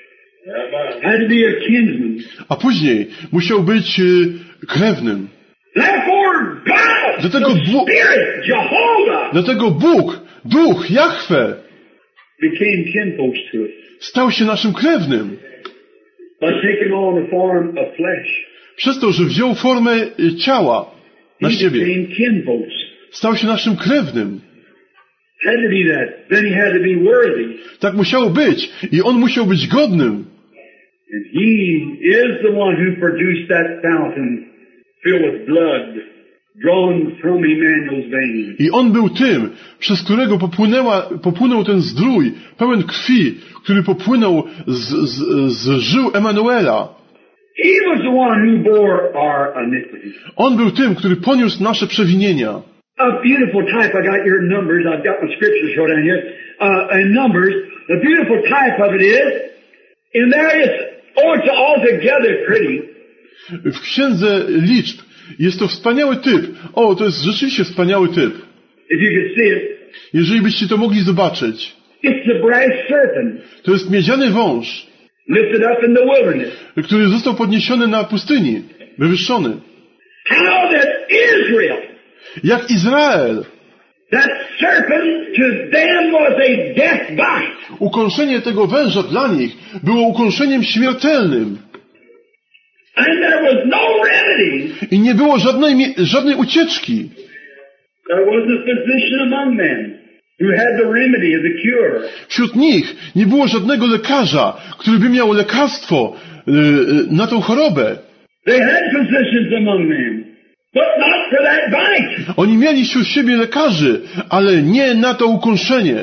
[SPEAKER 2] Had to be a kinsman.
[SPEAKER 3] a później musiał być e, krewnym.
[SPEAKER 2] Therefore God,
[SPEAKER 3] Dlatego
[SPEAKER 2] the
[SPEAKER 3] Bu-
[SPEAKER 2] Spirit, Jehovah,
[SPEAKER 3] Dlatego Bóg, Duch, Jahwe
[SPEAKER 2] became kinfolks to us
[SPEAKER 3] stał się naszym krewnym.
[SPEAKER 2] by taking on the form of flesh.
[SPEAKER 3] Przez to, że wziął formę e, ciała na
[SPEAKER 2] He
[SPEAKER 3] siebie.
[SPEAKER 2] became kinfolks.
[SPEAKER 3] Stał się naszym krewnym.
[SPEAKER 2] Had to be that. Then he had to be worthy.
[SPEAKER 3] Tak musiało być. I on musiał być godnym.
[SPEAKER 2] And he is the one who produced that fountain filled with blood, drawn from Emmanuel's veins.
[SPEAKER 3] I on był tym, przez którego popłynęła, popłynął ten zdrój, pełen krwi, który popłynął z, z, z żył Emanuela.
[SPEAKER 2] He was the one who bore our iniquities.
[SPEAKER 3] On był tym, który poniósł nasze przewinienia.
[SPEAKER 2] A beautiful type. I got your numbers. I've got my scriptures wrote down here. Uh, in Numbers, the beautiful type of it is, and there is, oh, it's altogether pretty.
[SPEAKER 3] W Księdze Liczb jest to wspaniały typ. O, to jest rzeczywiście wspaniały typ.
[SPEAKER 2] If you could see it,
[SPEAKER 3] Jeżeli byście to mogli zobaczyć.
[SPEAKER 2] it's the brass serpent
[SPEAKER 3] To jest miedziany wąż,
[SPEAKER 2] lifted up in the wilderness.
[SPEAKER 3] który został podniesiony na pustyni, wywyższony.
[SPEAKER 2] How that Israel,
[SPEAKER 3] Jak Izrael.
[SPEAKER 2] that serpent to them was a death bite.
[SPEAKER 3] Ukąszenie tego węża dla nich było ukąszeniem śmiertelnym.
[SPEAKER 2] And there was no remedy.
[SPEAKER 3] I nie było żadnej, mie- żadnej ucieczki.
[SPEAKER 2] There wasn't a physician among them who had the remedy of the cure.
[SPEAKER 3] Wśród nich nie było żadnego lekarza, który by miał lekarstwo y, y, na tą chorobę.
[SPEAKER 2] They had physicians among them, but not for that bite.
[SPEAKER 3] Oni mieli wśród siebie lekarzy, ale nie na to ukąszenie.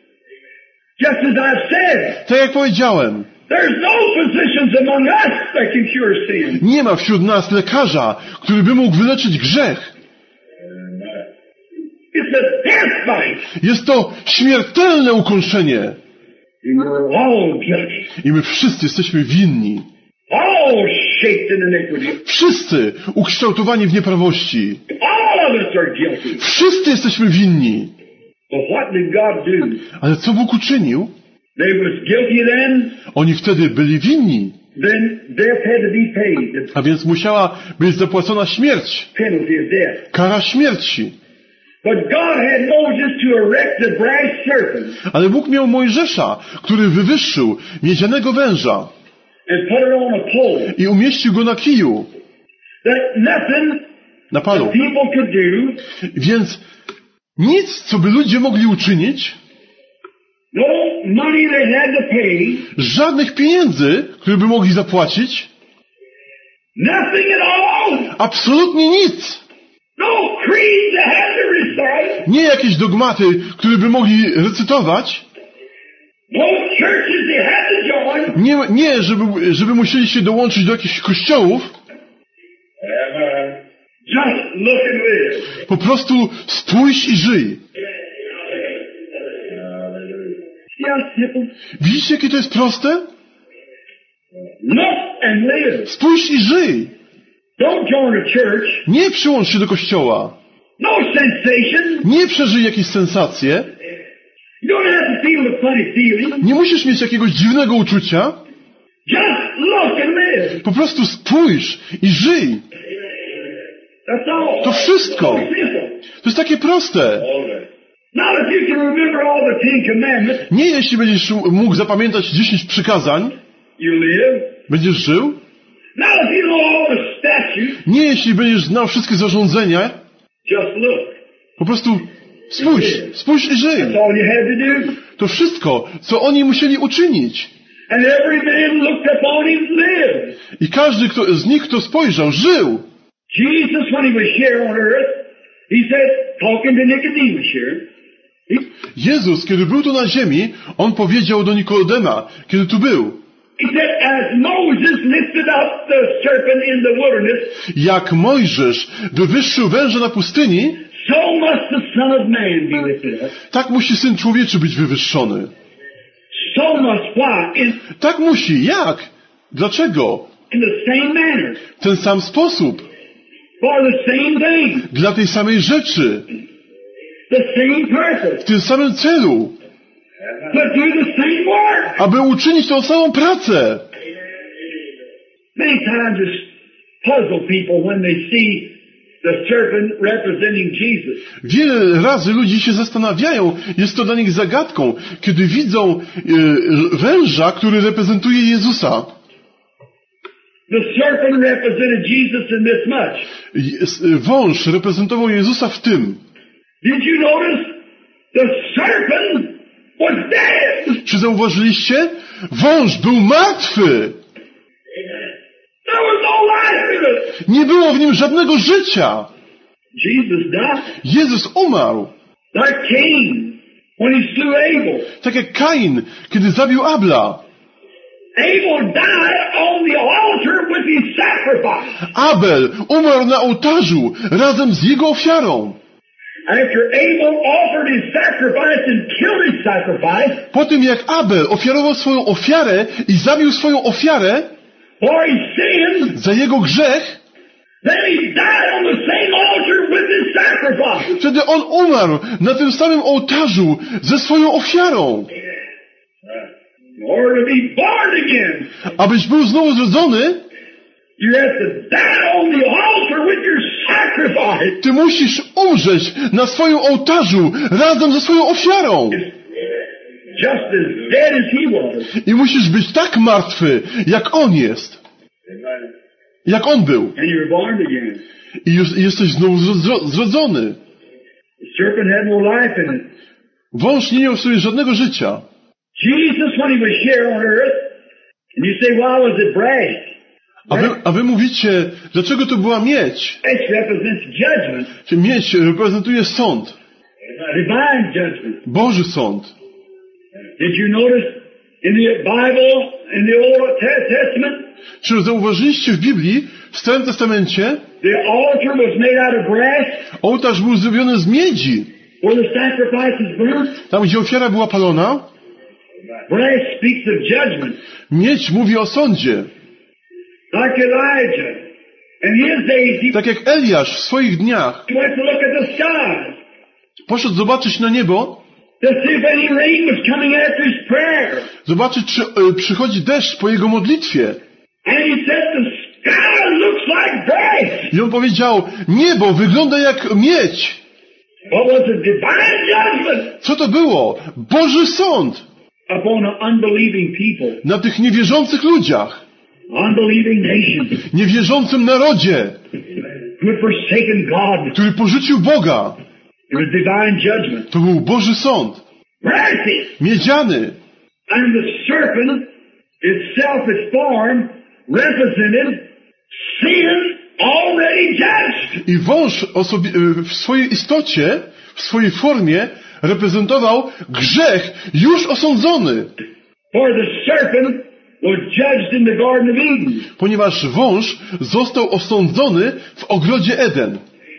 [SPEAKER 2] Just as I've said,
[SPEAKER 3] Tak jak powiedziałem,
[SPEAKER 2] there's no physicians among us that can cure sin.
[SPEAKER 3] nie ma wśród nas lekarza, który by mógł wyleczyć grzech.
[SPEAKER 2] It's a death bite.
[SPEAKER 3] Jest to śmiertelne ukąszenie.
[SPEAKER 2] And we're all guilty.
[SPEAKER 3] I my wszyscy jesteśmy winni.
[SPEAKER 2] All shaped in iniquity.
[SPEAKER 3] Wszyscy ukształtowani w nieprawości.
[SPEAKER 2] All of us are guilty.
[SPEAKER 3] Wszyscy jesteśmy winni.
[SPEAKER 2] But what did God do?
[SPEAKER 3] Ale co Bóg uczynił?
[SPEAKER 2] They was guilty then,
[SPEAKER 3] Oni wtedy byli winni.
[SPEAKER 2] then death had to be paid. The
[SPEAKER 3] A więc musiała być zapłacona śmierć.
[SPEAKER 2] penalty of death.
[SPEAKER 3] Kara śmierci.
[SPEAKER 2] But God had Moses to erect the brass serpent
[SPEAKER 3] Ale Bóg miał Mojżesza, który wywyższył miedzianego węża
[SPEAKER 2] and put it on a pole.
[SPEAKER 3] i umieścił go na kiju,
[SPEAKER 2] That nothing
[SPEAKER 3] na palu.
[SPEAKER 2] people could do,
[SPEAKER 3] Więc nic, co by ludzie mogli uczynić,
[SPEAKER 2] no money they had to pay,
[SPEAKER 3] żadnych pieniędzy, które by mogli zapłacić,
[SPEAKER 2] nothing at all.
[SPEAKER 3] absolutnie nic.
[SPEAKER 2] No creed they had to recite.
[SPEAKER 3] Nie jakieś dogmaty, które by mogli recytować.
[SPEAKER 2] No churches they had to join.
[SPEAKER 3] Nie, nie żeby, żeby musieli się dołączyć do jakichś kościołów.
[SPEAKER 2] Just look and live.
[SPEAKER 3] Po prostu spójrz i żyj.
[SPEAKER 2] Just simple.
[SPEAKER 3] Widzicie, jakie to jest proste?
[SPEAKER 2] Look and live.
[SPEAKER 3] Spójrz i żyj.
[SPEAKER 2] Don't join a church.
[SPEAKER 3] Nie przyłącz się do kościoła.
[SPEAKER 2] No sensation.
[SPEAKER 3] Nie przeżyj jakieś sensacje.
[SPEAKER 2] You don't have to feel the funny feeling.
[SPEAKER 3] Nie musisz mieć jakiegoś dziwnego uczucia.
[SPEAKER 2] Just look and live.
[SPEAKER 3] Po prostu spójrz i żyj.
[SPEAKER 2] That's all.
[SPEAKER 3] To wszystko.
[SPEAKER 2] Simple.
[SPEAKER 3] To jest takie proste.
[SPEAKER 2] Now if you can remember all the Ten Commandments,
[SPEAKER 3] Nie jeśli będziesz mógł zapamiętać dziesięć przykazań,
[SPEAKER 2] you live.
[SPEAKER 3] będziesz żył.
[SPEAKER 2] Now if you know all the statutes,
[SPEAKER 3] Nie jeśli będziesz znał wszystkie zarządzenia,
[SPEAKER 2] just look.
[SPEAKER 3] po prostu spójrz, spójrz i żyj.
[SPEAKER 2] That's all you had to do.
[SPEAKER 3] To wszystko, co oni musieli uczynić.
[SPEAKER 2] And every man looked upon him lived.
[SPEAKER 3] I każdy kto, z nich, kto spojrzał, żył.
[SPEAKER 2] Jesus, when he was here on earth, he said, talking to Nicodemus here, he,
[SPEAKER 3] Jezus, kiedy był tu na ziemi, On powiedział do Nikodema, kiedy tu był,
[SPEAKER 2] he said, as Moses lifted up the serpent in the wilderness,
[SPEAKER 3] jak Mojżesz wywyższył węża na pustyni,
[SPEAKER 2] so must the Son of Man be lifted up.
[SPEAKER 3] tak musi Syn Człowieczy być wywyższony.
[SPEAKER 2] So must why? In,
[SPEAKER 3] Tak musi. Jak? Dlaczego?
[SPEAKER 2] in the same manner,
[SPEAKER 3] W ten sam sposób.
[SPEAKER 2] for the same thing,
[SPEAKER 3] Dla tej samej rzeczy.
[SPEAKER 2] the same purpose,
[SPEAKER 3] W tym samym celu.
[SPEAKER 2] to do the same work.
[SPEAKER 3] Aby uczynić tą samą pracę.
[SPEAKER 2] Many times it's puzzle people when they see the serpent representing Jesus.
[SPEAKER 3] Wiele razy ludzie się zastanawiają, jest to dla nich zagadką, kiedy widzą e, węża, który reprezentuje Jezusa.
[SPEAKER 2] The serpent represented Jesus in this much.
[SPEAKER 3] Jest- Wąż reprezentował Jezusa w tym.
[SPEAKER 2] Did you notice? The serpent was dead.
[SPEAKER 3] Czy zauważyliście? Wąż był martwy.
[SPEAKER 2] There was no life in it.
[SPEAKER 3] Nie było w nim żadnego życia.
[SPEAKER 2] Jesus died.
[SPEAKER 3] Jezus umarł.
[SPEAKER 2] Like Cain when he slew Abel.
[SPEAKER 3] Tak jak Kain, kiedy zabił Abla.
[SPEAKER 2] Abel died on the altar with his sacrifice.
[SPEAKER 3] Abel umarł na ołtarzu razem z jego ofiarą.
[SPEAKER 2] After Abel offered his sacrifice and killed his sacrifice
[SPEAKER 3] Po tym jak Abel ofiarował swoją ofiarę i zabił swoją ofiarę
[SPEAKER 2] for his sin,
[SPEAKER 3] za jego grzech,
[SPEAKER 2] then he died on the same altar with his sacrifice.
[SPEAKER 3] wtedy on umarł na tym samym ołtarzu ze swoją ofiarą.
[SPEAKER 2] In order to be born again,
[SPEAKER 3] Abyś był znowu zrodzony,
[SPEAKER 2] you have to die on the altar with your sacrifice.
[SPEAKER 3] ty musisz umrzeć na swoim ołtarzu razem ze swoją ofiarą.
[SPEAKER 2] Just as dead as he was.
[SPEAKER 3] I musisz być tak martwy, jak on jest. Jak on był.
[SPEAKER 2] And you're born again.
[SPEAKER 3] I już jesteś znowu zro- zrodzony.
[SPEAKER 2] The serpent had no life in it.
[SPEAKER 3] Wąż nie miał w sobie żadnego życia.
[SPEAKER 2] Jesus, when he was here on earth, and you say, why was it brass?
[SPEAKER 3] A wy, a wy mówicie, dlaczego to była miedź?
[SPEAKER 2] Brass represents judgment,
[SPEAKER 3] Czy miedź reprezentuje sąd.
[SPEAKER 2] divine judgment.
[SPEAKER 3] Boży sąd.
[SPEAKER 2] Did you notice in the Bible, in the Old Te- Testament,
[SPEAKER 3] Czy zauważyliście w Biblii, w Starym Testamencie,
[SPEAKER 2] the altar was made out of brass,
[SPEAKER 3] ołtarz był zrobiony z miedzi.
[SPEAKER 2] where the sacrifice is burnt?
[SPEAKER 3] Tam, gdzie ofiara była palona,
[SPEAKER 2] Brass speaks of judgment,
[SPEAKER 3] miedź mówi o sądzie.
[SPEAKER 2] like Elijah. In his days, he
[SPEAKER 3] Tak jak Eliasz w swoich dniach
[SPEAKER 2] went to look at the skies
[SPEAKER 3] poszedł zobaczyć na niebo,
[SPEAKER 2] to see if any rain was coming after his prayer.
[SPEAKER 3] zobaczyć, czy y, przychodzi deszcz po jego modlitwie.
[SPEAKER 2] And he said, the sky looks like brass.
[SPEAKER 3] I on powiedział, niebo wygląda jak miedź.
[SPEAKER 2] What was it? Divine judgment
[SPEAKER 3] Co to było? Boży sąd
[SPEAKER 2] upon an unbelieving people,
[SPEAKER 3] na tych niewierzących ludziach,
[SPEAKER 2] unbelieving nation
[SPEAKER 3] niewierzącym narodzie,
[SPEAKER 2] who had forsaken God.
[SPEAKER 3] który porzucił Boga.
[SPEAKER 2] It was divine judgment.
[SPEAKER 3] To był Boży sąd.
[SPEAKER 2] Brassy.
[SPEAKER 3] Miedziany.
[SPEAKER 2] And the serpent itself, its form, represented sin already judged.
[SPEAKER 3] I wąż osobie, y, w swojej istocie, w swojej formie reprezentował grzech już osądzony.
[SPEAKER 2] For the serpent was judged in the Garden of Eden.
[SPEAKER 3] Ponieważ wąż został osądzony w ogrodzie Eden.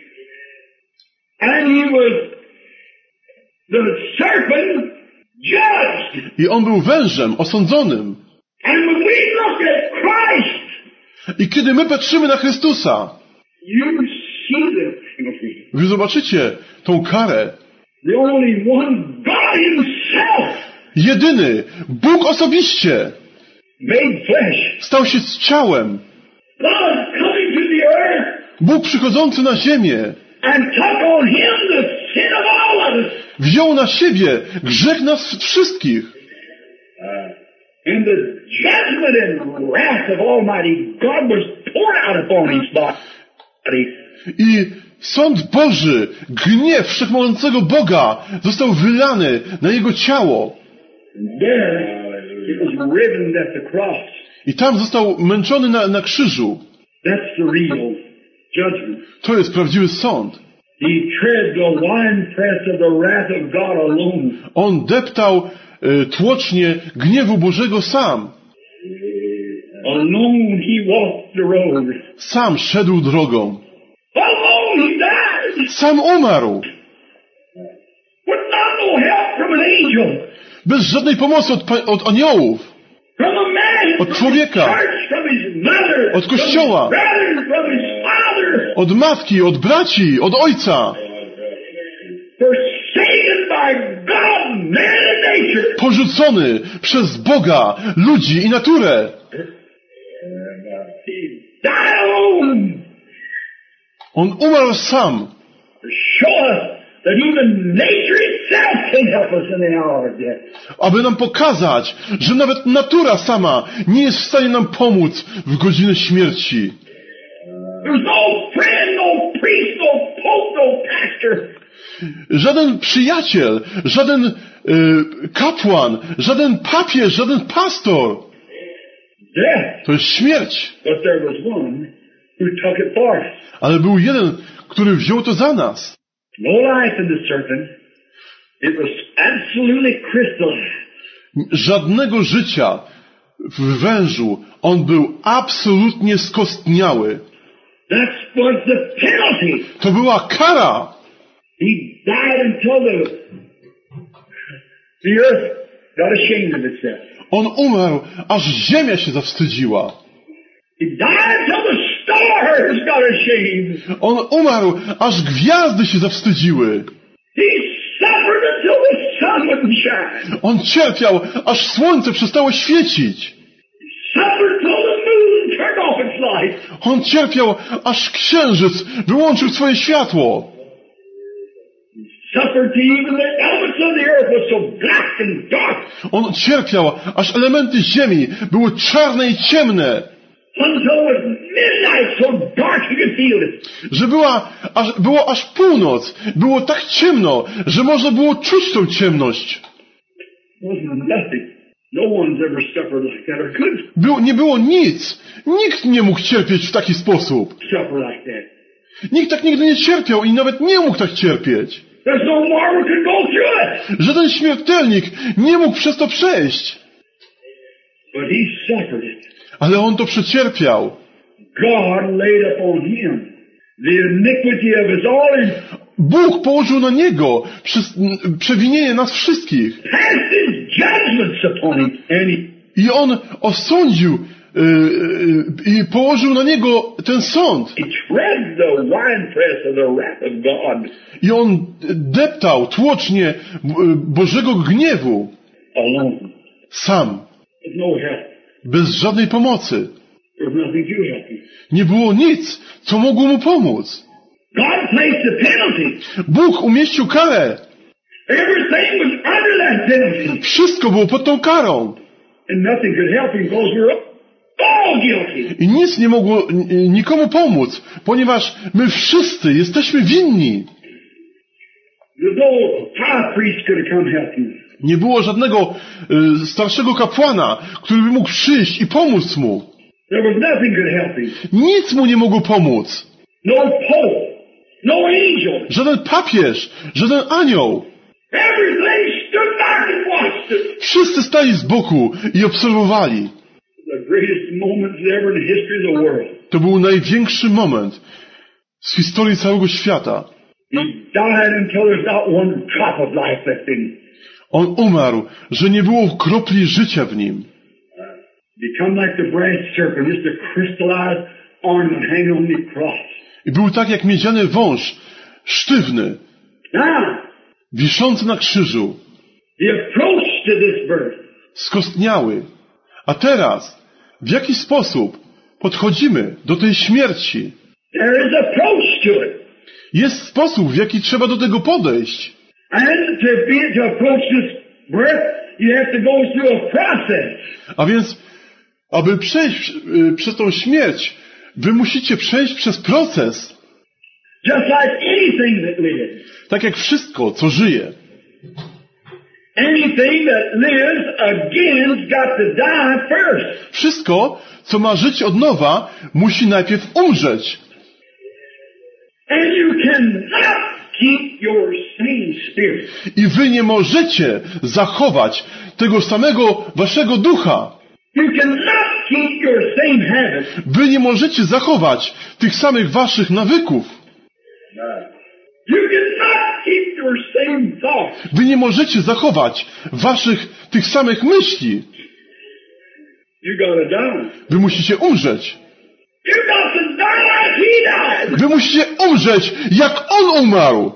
[SPEAKER 2] And he was the serpent judged.
[SPEAKER 3] I on był wężem osądzonym.
[SPEAKER 2] And when we look at Christ,
[SPEAKER 3] I kiedy my patrzymy na Chrystusa,
[SPEAKER 2] you see the penalty.
[SPEAKER 3] wy zobaczycie tą karę.
[SPEAKER 2] The only one, God himself,
[SPEAKER 3] Jedyny, Bóg osobiście,
[SPEAKER 2] made flesh.
[SPEAKER 3] Stał się z ciałem.
[SPEAKER 2] God coming to the earth
[SPEAKER 3] Bóg przychodzący na ziemię
[SPEAKER 2] and took on him the sin of all of us.
[SPEAKER 3] wziął na siebie grzech nas wszystkich.
[SPEAKER 2] And the judgment and wrath of Almighty God was poured out upon his body.
[SPEAKER 3] I sąd Boży, gniew wszechmogącego Boga został wylany na jego ciało.
[SPEAKER 2] And there it was riven at the cross.
[SPEAKER 3] I tam został męczony na, na krzyżu.
[SPEAKER 2] That's the real judgment.
[SPEAKER 3] To jest prawdziwy sąd.
[SPEAKER 2] He tread the winepress of the wrath of God alone.
[SPEAKER 3] On deptał y, tłocznie gniewu Bożego sam.
[SPEAKER 2] Alone he walked the road.
[SPEAKER 3] Sam szedł drogą.
[SPEAKER 2] Alone he died.
[SPEAKER 3] Sam umarł.
[SPEAKER 2] With not no help from an angel.
[SPEAKER 3] Bez żadnej pomocy od, pa- od aniołów.
[SPEAKER 2] From a man.
[SPEAKER 3] Od człowieka.
[SPEAKER 2] From his church, from his mother.
[SPEAKER 3] Od kościoła.
[SPEAKER 2] From his brothers, from his father.
[SPEAKER 3] Od matki, od braci, od ojca.
[SPEAKER 2] Forsaken by God, man and nature.
[SPEAKER 3] Porzucony przez Boga, ludzi i naturę.
[SPEAKER 2] He died alone.
[SPEAKER 3] On umarł sam.
[SPEAKER 2] To show us that even nature itself can help us in the hour of death.
[SPEAKER 3] Aby nam pokazać, że nawet natura sama nie jest w stanie nam pomóc w godzinę śmierci.
[SPEAKER 2] There's no friend, no priest, no pope, no pastor.
[SPEAKER 3] Żaden przyjaciel, żaden y, kapłan, żaden papież, żaden pastor.
[SPEAKER 2] Death.
[SPEAKER 3] To jest śmierć.
[SPEAKER 2] But there was one who took it for us.
[SPEAKER 3] Ale był jeden, który wziął to za nas.
[SPEAKER 2] No life in the serpent. It was absolutely crystalline.
[SPEAKER 3] Żadnego życia w wężu. On był absolutnie skostniały.
[SPEAKER 2] That was the penalty.
[SPEAKER 3] To była kara.
[SPEAKER 2] He died until the, the earth got ashamed of itself.
[SPEAKER 3] On umarł, aż ziemia się zawstydziła.
[SPEAKER 2] He died until the stars got ashamed.
[SPEAKER 3] On umarł, aż gwiazdy się zawstydziły.
[SPEAKER 2] He suffered until the sun wouldn't shine.
[SPEAKER 3] On cierpiał, aż słońce przestało świecić.
[SPEAKER 2] Suffered till the moon turned off its light.
[SPEAKER 3] On cierpiał, aż księżyc wyłączył swoje światło.
[SPEAKER 2] Suffered till even the elements of the earth was so black and dark.
[SPEAKER 3] On cierpiał, aż elementy ziemi były czarne i ciemne.
[SPEAKER 2] Until it was midnight, so dark you could feel it.
[SPEAKER 3] Że była, aż, było aż północ. Było tak ciemno, że można było czuć tą ciemność.
[SPEAKER 2] Wasn't nothing. No one's ever suffered like that or could
[SPEAKER 3] Był, nie było nic. Nikt nie mógł cierpieć w taki sposób.
[SPEAKER 2] suffer like that.
[SPEAKER 3] Nikt tak nigdy nie cierpiał i nawet nie mógł tak cierpieć.
[SPEAKER 2] There's no martyr could go through it.
[SPEAKER 3] Żaden śmiertelnik nie mógł przez to przejść.
[SPEAKER 2] But he suffered it.
[SPEAKER 3] Ale on to przecierpiał.
[SPEAKER 2] God laid upon him the iniquity of us all and
[SPEAKER 3] Bóg położył na niego przez, przewinienie nas wszystkich.
[SPEAKER 2] passed his judgments upon him. And he,
[SPEAKER 3] I on osądził yy, yy, i położył na niego ten sąd.
[SPEAKER 2] he tread the winepress of the wrath of God
[SPEAKER 3] I on deptał tłocznie Bożego gniewu
[SPEAKER 2] alone.
[SPEAKER 3] sam,
[SPEAKER 2] With no help.
[SPEAKER 3] bez żadnej pomocy.
[SPEAKER 2] There was nothing to help him.
[SPEAKER 3] Nie było nic, co mogło mu pomóc.
[SPEAKER 2] God placed the penalty.
[SPEAKER 3] Bóg umieścił karę.
[SPEAKER 2] Everything was under that penalty.
[SPEAKER 3] Wszystko było pod tą karą.
[SPEAKER 2] And nothing could help him because we're all guilty.
[SPEAKER 3] I nic nie mogło nikomu pomóc, ponieważ my wszyscy jesteśmy winni.
[SPEAKER 2] There's no high priest could have come help him.
[SPEAKER 3] Nie było żadnego y, starszego kapłana, który by mógł przyjść i pomóc mu.
[SPEAKER 2] There was nothing could help him.
[SPEAKER 3] Nic mu nie mogło pomóc.
[SPEAKER 2] No pope, no angel.
[SPEAKER 3] Żaden papież, żaden anioł.
[SPEAKER 2] Everything stood back and watched it.
[SPEAKER 3] Wszyscy stali z boku i obserwowali.
[SPEAKER 2] The greatest moments ever in the history of the world.
[SPEAKER 3] To był największy moment z historii całego świata.
[SPEAKER 2] He died until there's not one drop of life left in him.
[SPEAKER 3] On umarł, że nie było kropli życia w nim.
[SPEAKER 2] Become like the brass serpent, just a crystallized ornament hanging on the cross.
[SPEAKER 3] I był tak jak miedziany wąż, sztywny,
[SPEAKER 2] Now,
[SPEAKER 3] wiszący na krzyżu,
[SPEAKER 2] the approach to this birth.
[SPEAKER 3] skostniały. A teraz, w jaki sposób podchodzimy do tej śmierci?
[SPEAKER 2] There is approach to it.
[SPEAKER 3] Jest sposób, w jaki trzeba do tego podejść.
[SPEAKER 2] And to be to approach this birth, you have to go through a process.
[SPEAKER 3] A więc, aby przejść y, przez tą śmierć, wy musicie przejść przez proces.
[SPEAKER 2] Just like anything that lives.
[SPEAKER 3] Tak jak wszystko, co żyje.
[SPEAKER 2] Anything that lives again's got to die first.
[SPEAKER 3] Wszystko, co ma żyć od nowa, musi najpierw umrzeć.
[SPEAKER 2] And you cannot keep your same spirit.
[SPEAKER 3] I wy nie możecie zachować tego samego waszego ducha.
[SPEAKER 2] You cannot keep your same habits.
[SPEAKER 3] Wy nie możecie zachować tych samych waszych nawyków.
[SPEAKER 2] You cannot keep your same thoughts.
[SPEAKER 3] Wy nie możecie zachować waszych tych samych myśli.
[SPEAKER 2] You gotta die.
[SPEAKER 3] Wy musicie umrzeć.
[SPEAKER 2] You got to die like he died.
[SPEAKER 3] Wy musicie umrzeć, jak on umarł.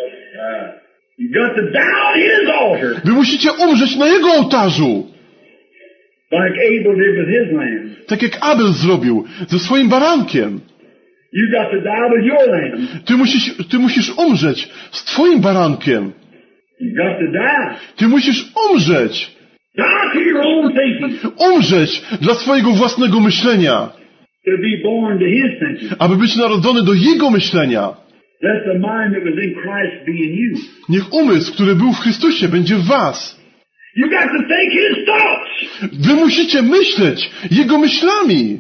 [SPEAKER 2] You got to die on his altar.
[SPEAKER 3] Wy musicie umrzeć na jego ołtarzu.
[SPEAKER 2] Like Abel did with his lamb.
[SPEAKER 3] Tak jak Abel zrobił ze swoim barankiem.
[SPEAKER 2] You got to die with your lamb.
[SPEAKER 3] Ty musisz, ty musisz umrzeć z twoim barankiem.
[SPEAKER 2] You got to die.
[SPEAKER 3] Ty musisz umrzeć.
[SPEAKER 2] Die to your own thinking.
[SPEAKER 3] Umrzeć dla swojego własnego myślenia.
[SPEAKER 2] To be born to his thinking.
[SPEAKER 3] Aby być narodzony do jego myślenia.
[SPEAKER 2] Let the mind that was in Christ be in you.
[SPEAKER 3] Niech umysł, który był w Chrystusie, będzie w was.
[SPEAKER 2] You got to think his thoughts.
[SPEAKER 3] Wy musicie myśleć jego myślami.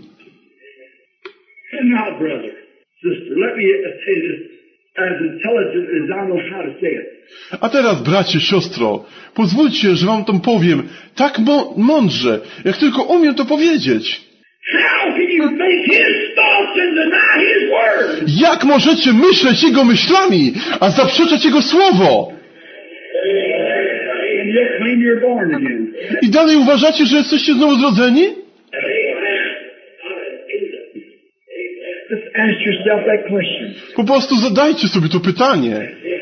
[SPEAKER 2] And now, brother, sister, let me say this as intelligent as I know how to say it.
[SPEAKER 3] A teraz, bracie, siostro, pozwólcie, że wam to powiem tak mo- mądrze, jak tylko umiem to powiedzieć.
[SPEAKER 2] How can you think his thoughts and deny his word?
[SPEAKER 3] Jak możecie myśleć jego myślami, a zaprzeczać jego słowo?
[SPEAKER 2] And yet claim you're born again.
[SPEAKER 3] I dalej uważacie, że jesteście znowu zrodzeni?
[SPEAKER 2] Just ask yourself that question.
[SPEAKER 3] Po prostu zadajcie sobie to pytanie.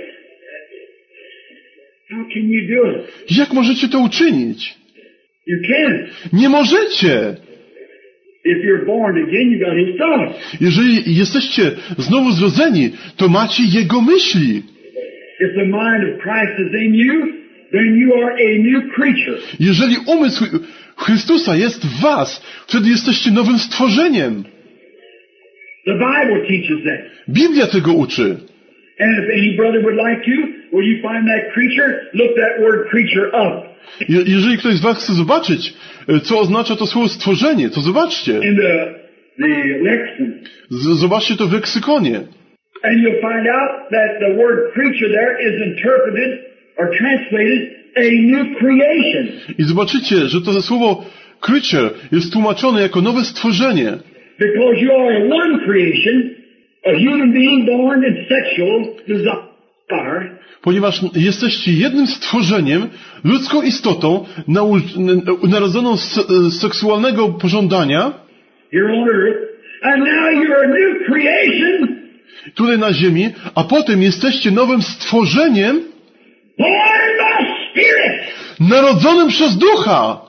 [SPEAKER 2] How can you do it?
[SPEAKER 3] Jak możecie to uczynić?
[SPEAKER 2] You can't.
[SPEAKER 3] Nie możecie.
[SPEAKER 2] If you're born again, you got his thoughts.
[SPEAKER 3] Jeżeli jesteście znowu zrodzeni, to macie jego myśli.
[SPEAKER 2] If the mind of Christ is in you, then you are a new creature.
[SPEAKER 3] Jeżeli umysł Chrystusa jest w was, wtedy jesteście nowym stworzeniem.
[SPEAKER 2] The Bible teaches that.
[SPEAKER 3] Biblia tego uczy.
[SPEAKER 2] And if any brother would like to, will you find that creature? Look that word creature up.
[SPEAKER 3] Je- jeżeli ktoś z was chce zobaczyć, e, co oznacza to słowo stworzenie, to zobaczcie.
[SPEAKER 2] In the, the lexicon.
[SPEAKER 3] Z- zobaczcie to w leksykonie.
[SPEAKER 2] And you'll find out that the word creature there is interpreted or translated a new creation.
[SPEAKER 3] I zobaczycie, że to słowo creature jest tłumaczone jako nowe stworzenie.
[SPEAKER 2] Because you are one creation, a human being born in sexual desire.
[SPEAKER 3] Ponieważ jesteście jednym stworzeniem, ludzką istotą, nau- narodzoną z, z seksualnego pożądania,
[SPEAKER 2] You're on earth, and now you're a new creation,
[SPEAKER 3] tutaj na ziemi, a potem jesteście nowym stworzeniem,
[SPEAKER 2] born by Spirit.
[SPEAKER 3] narodzonym przez Ducha.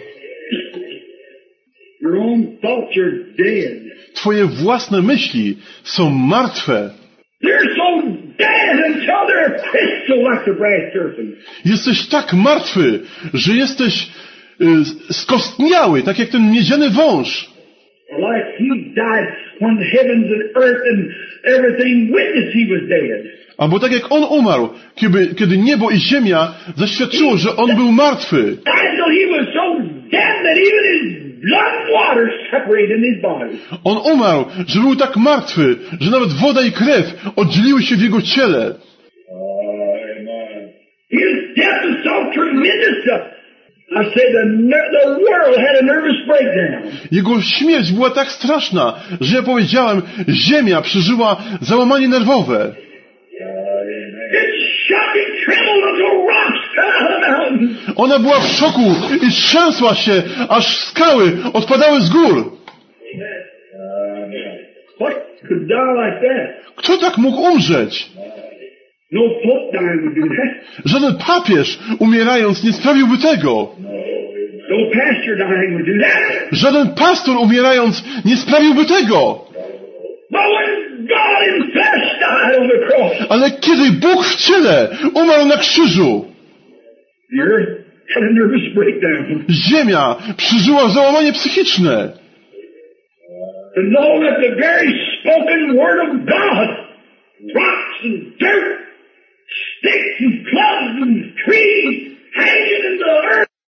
[SPEAKER 2] Your own thoughts are dead.
[SPEAKER 3] Twoje własne myśli są martwe.
[SPEAKER 2] They're so dead until they're crystal like the brass serpent.
[SPEAKER 3] Jesteś tak martwy, że jesteś y, skostniały, tak jak ten miedziany wąż.
[SPEAKER 2] Like he died when the heavens and earth and everything witnessed he was dead.
[SPEAKER 3] Albo tak jak on umarł, kiedy, kiedy niebo i ziemia zaświadczyło, że on był martwy.
[SPEAKER 2] Died till he was so dead that even his blood and water separated in his body.
[SPEAKER 3] On umarł, że był tak martwy, że nawet woda i krew oddzieliły się w jego ciele.
[SPEAKER 2] His death was so tremendous. uh, I say the ner- the world had a nervous breakdown.
[SPEAKER 3] Jego śmierć była tak straszna, że ja powiedziałem, ziemia przeżyła załamanie nerwowe.
[SPEAKER 2] It shook and trembled until rocks fell out of the mountains.
[SPEAKER 3] Ona była w szoku i trzęsła się, aż skały odpadały z gór.
[SPEAKER 2] What could die like that?
[SPEAKER 3] Kto tak mógł umrzeć?
[SPEAKER 2] No pope dying would do that.
[SPEAKER 3] Żaden papież, umierając, nie sprawiłby tego.
[SPEAKER 2] No pastor dying would do that.
[SPEAKER 3] Żaden pastor umierając nie sprawiłby tego.
[SPEAKER 2] But when God in flesh died on the cross,
[SPEAKER 3] Ale kiedy Bóg w ciele umarł na krzyżu,
[SPEAKER 2] the earth had a nervous breakdown.
[SPEAKER 3] ziemia przeżyła załamanie psychiczne.
[SPEAKER 2] To know that the very spoken word of God, rocks and dirt, sticks and clubs and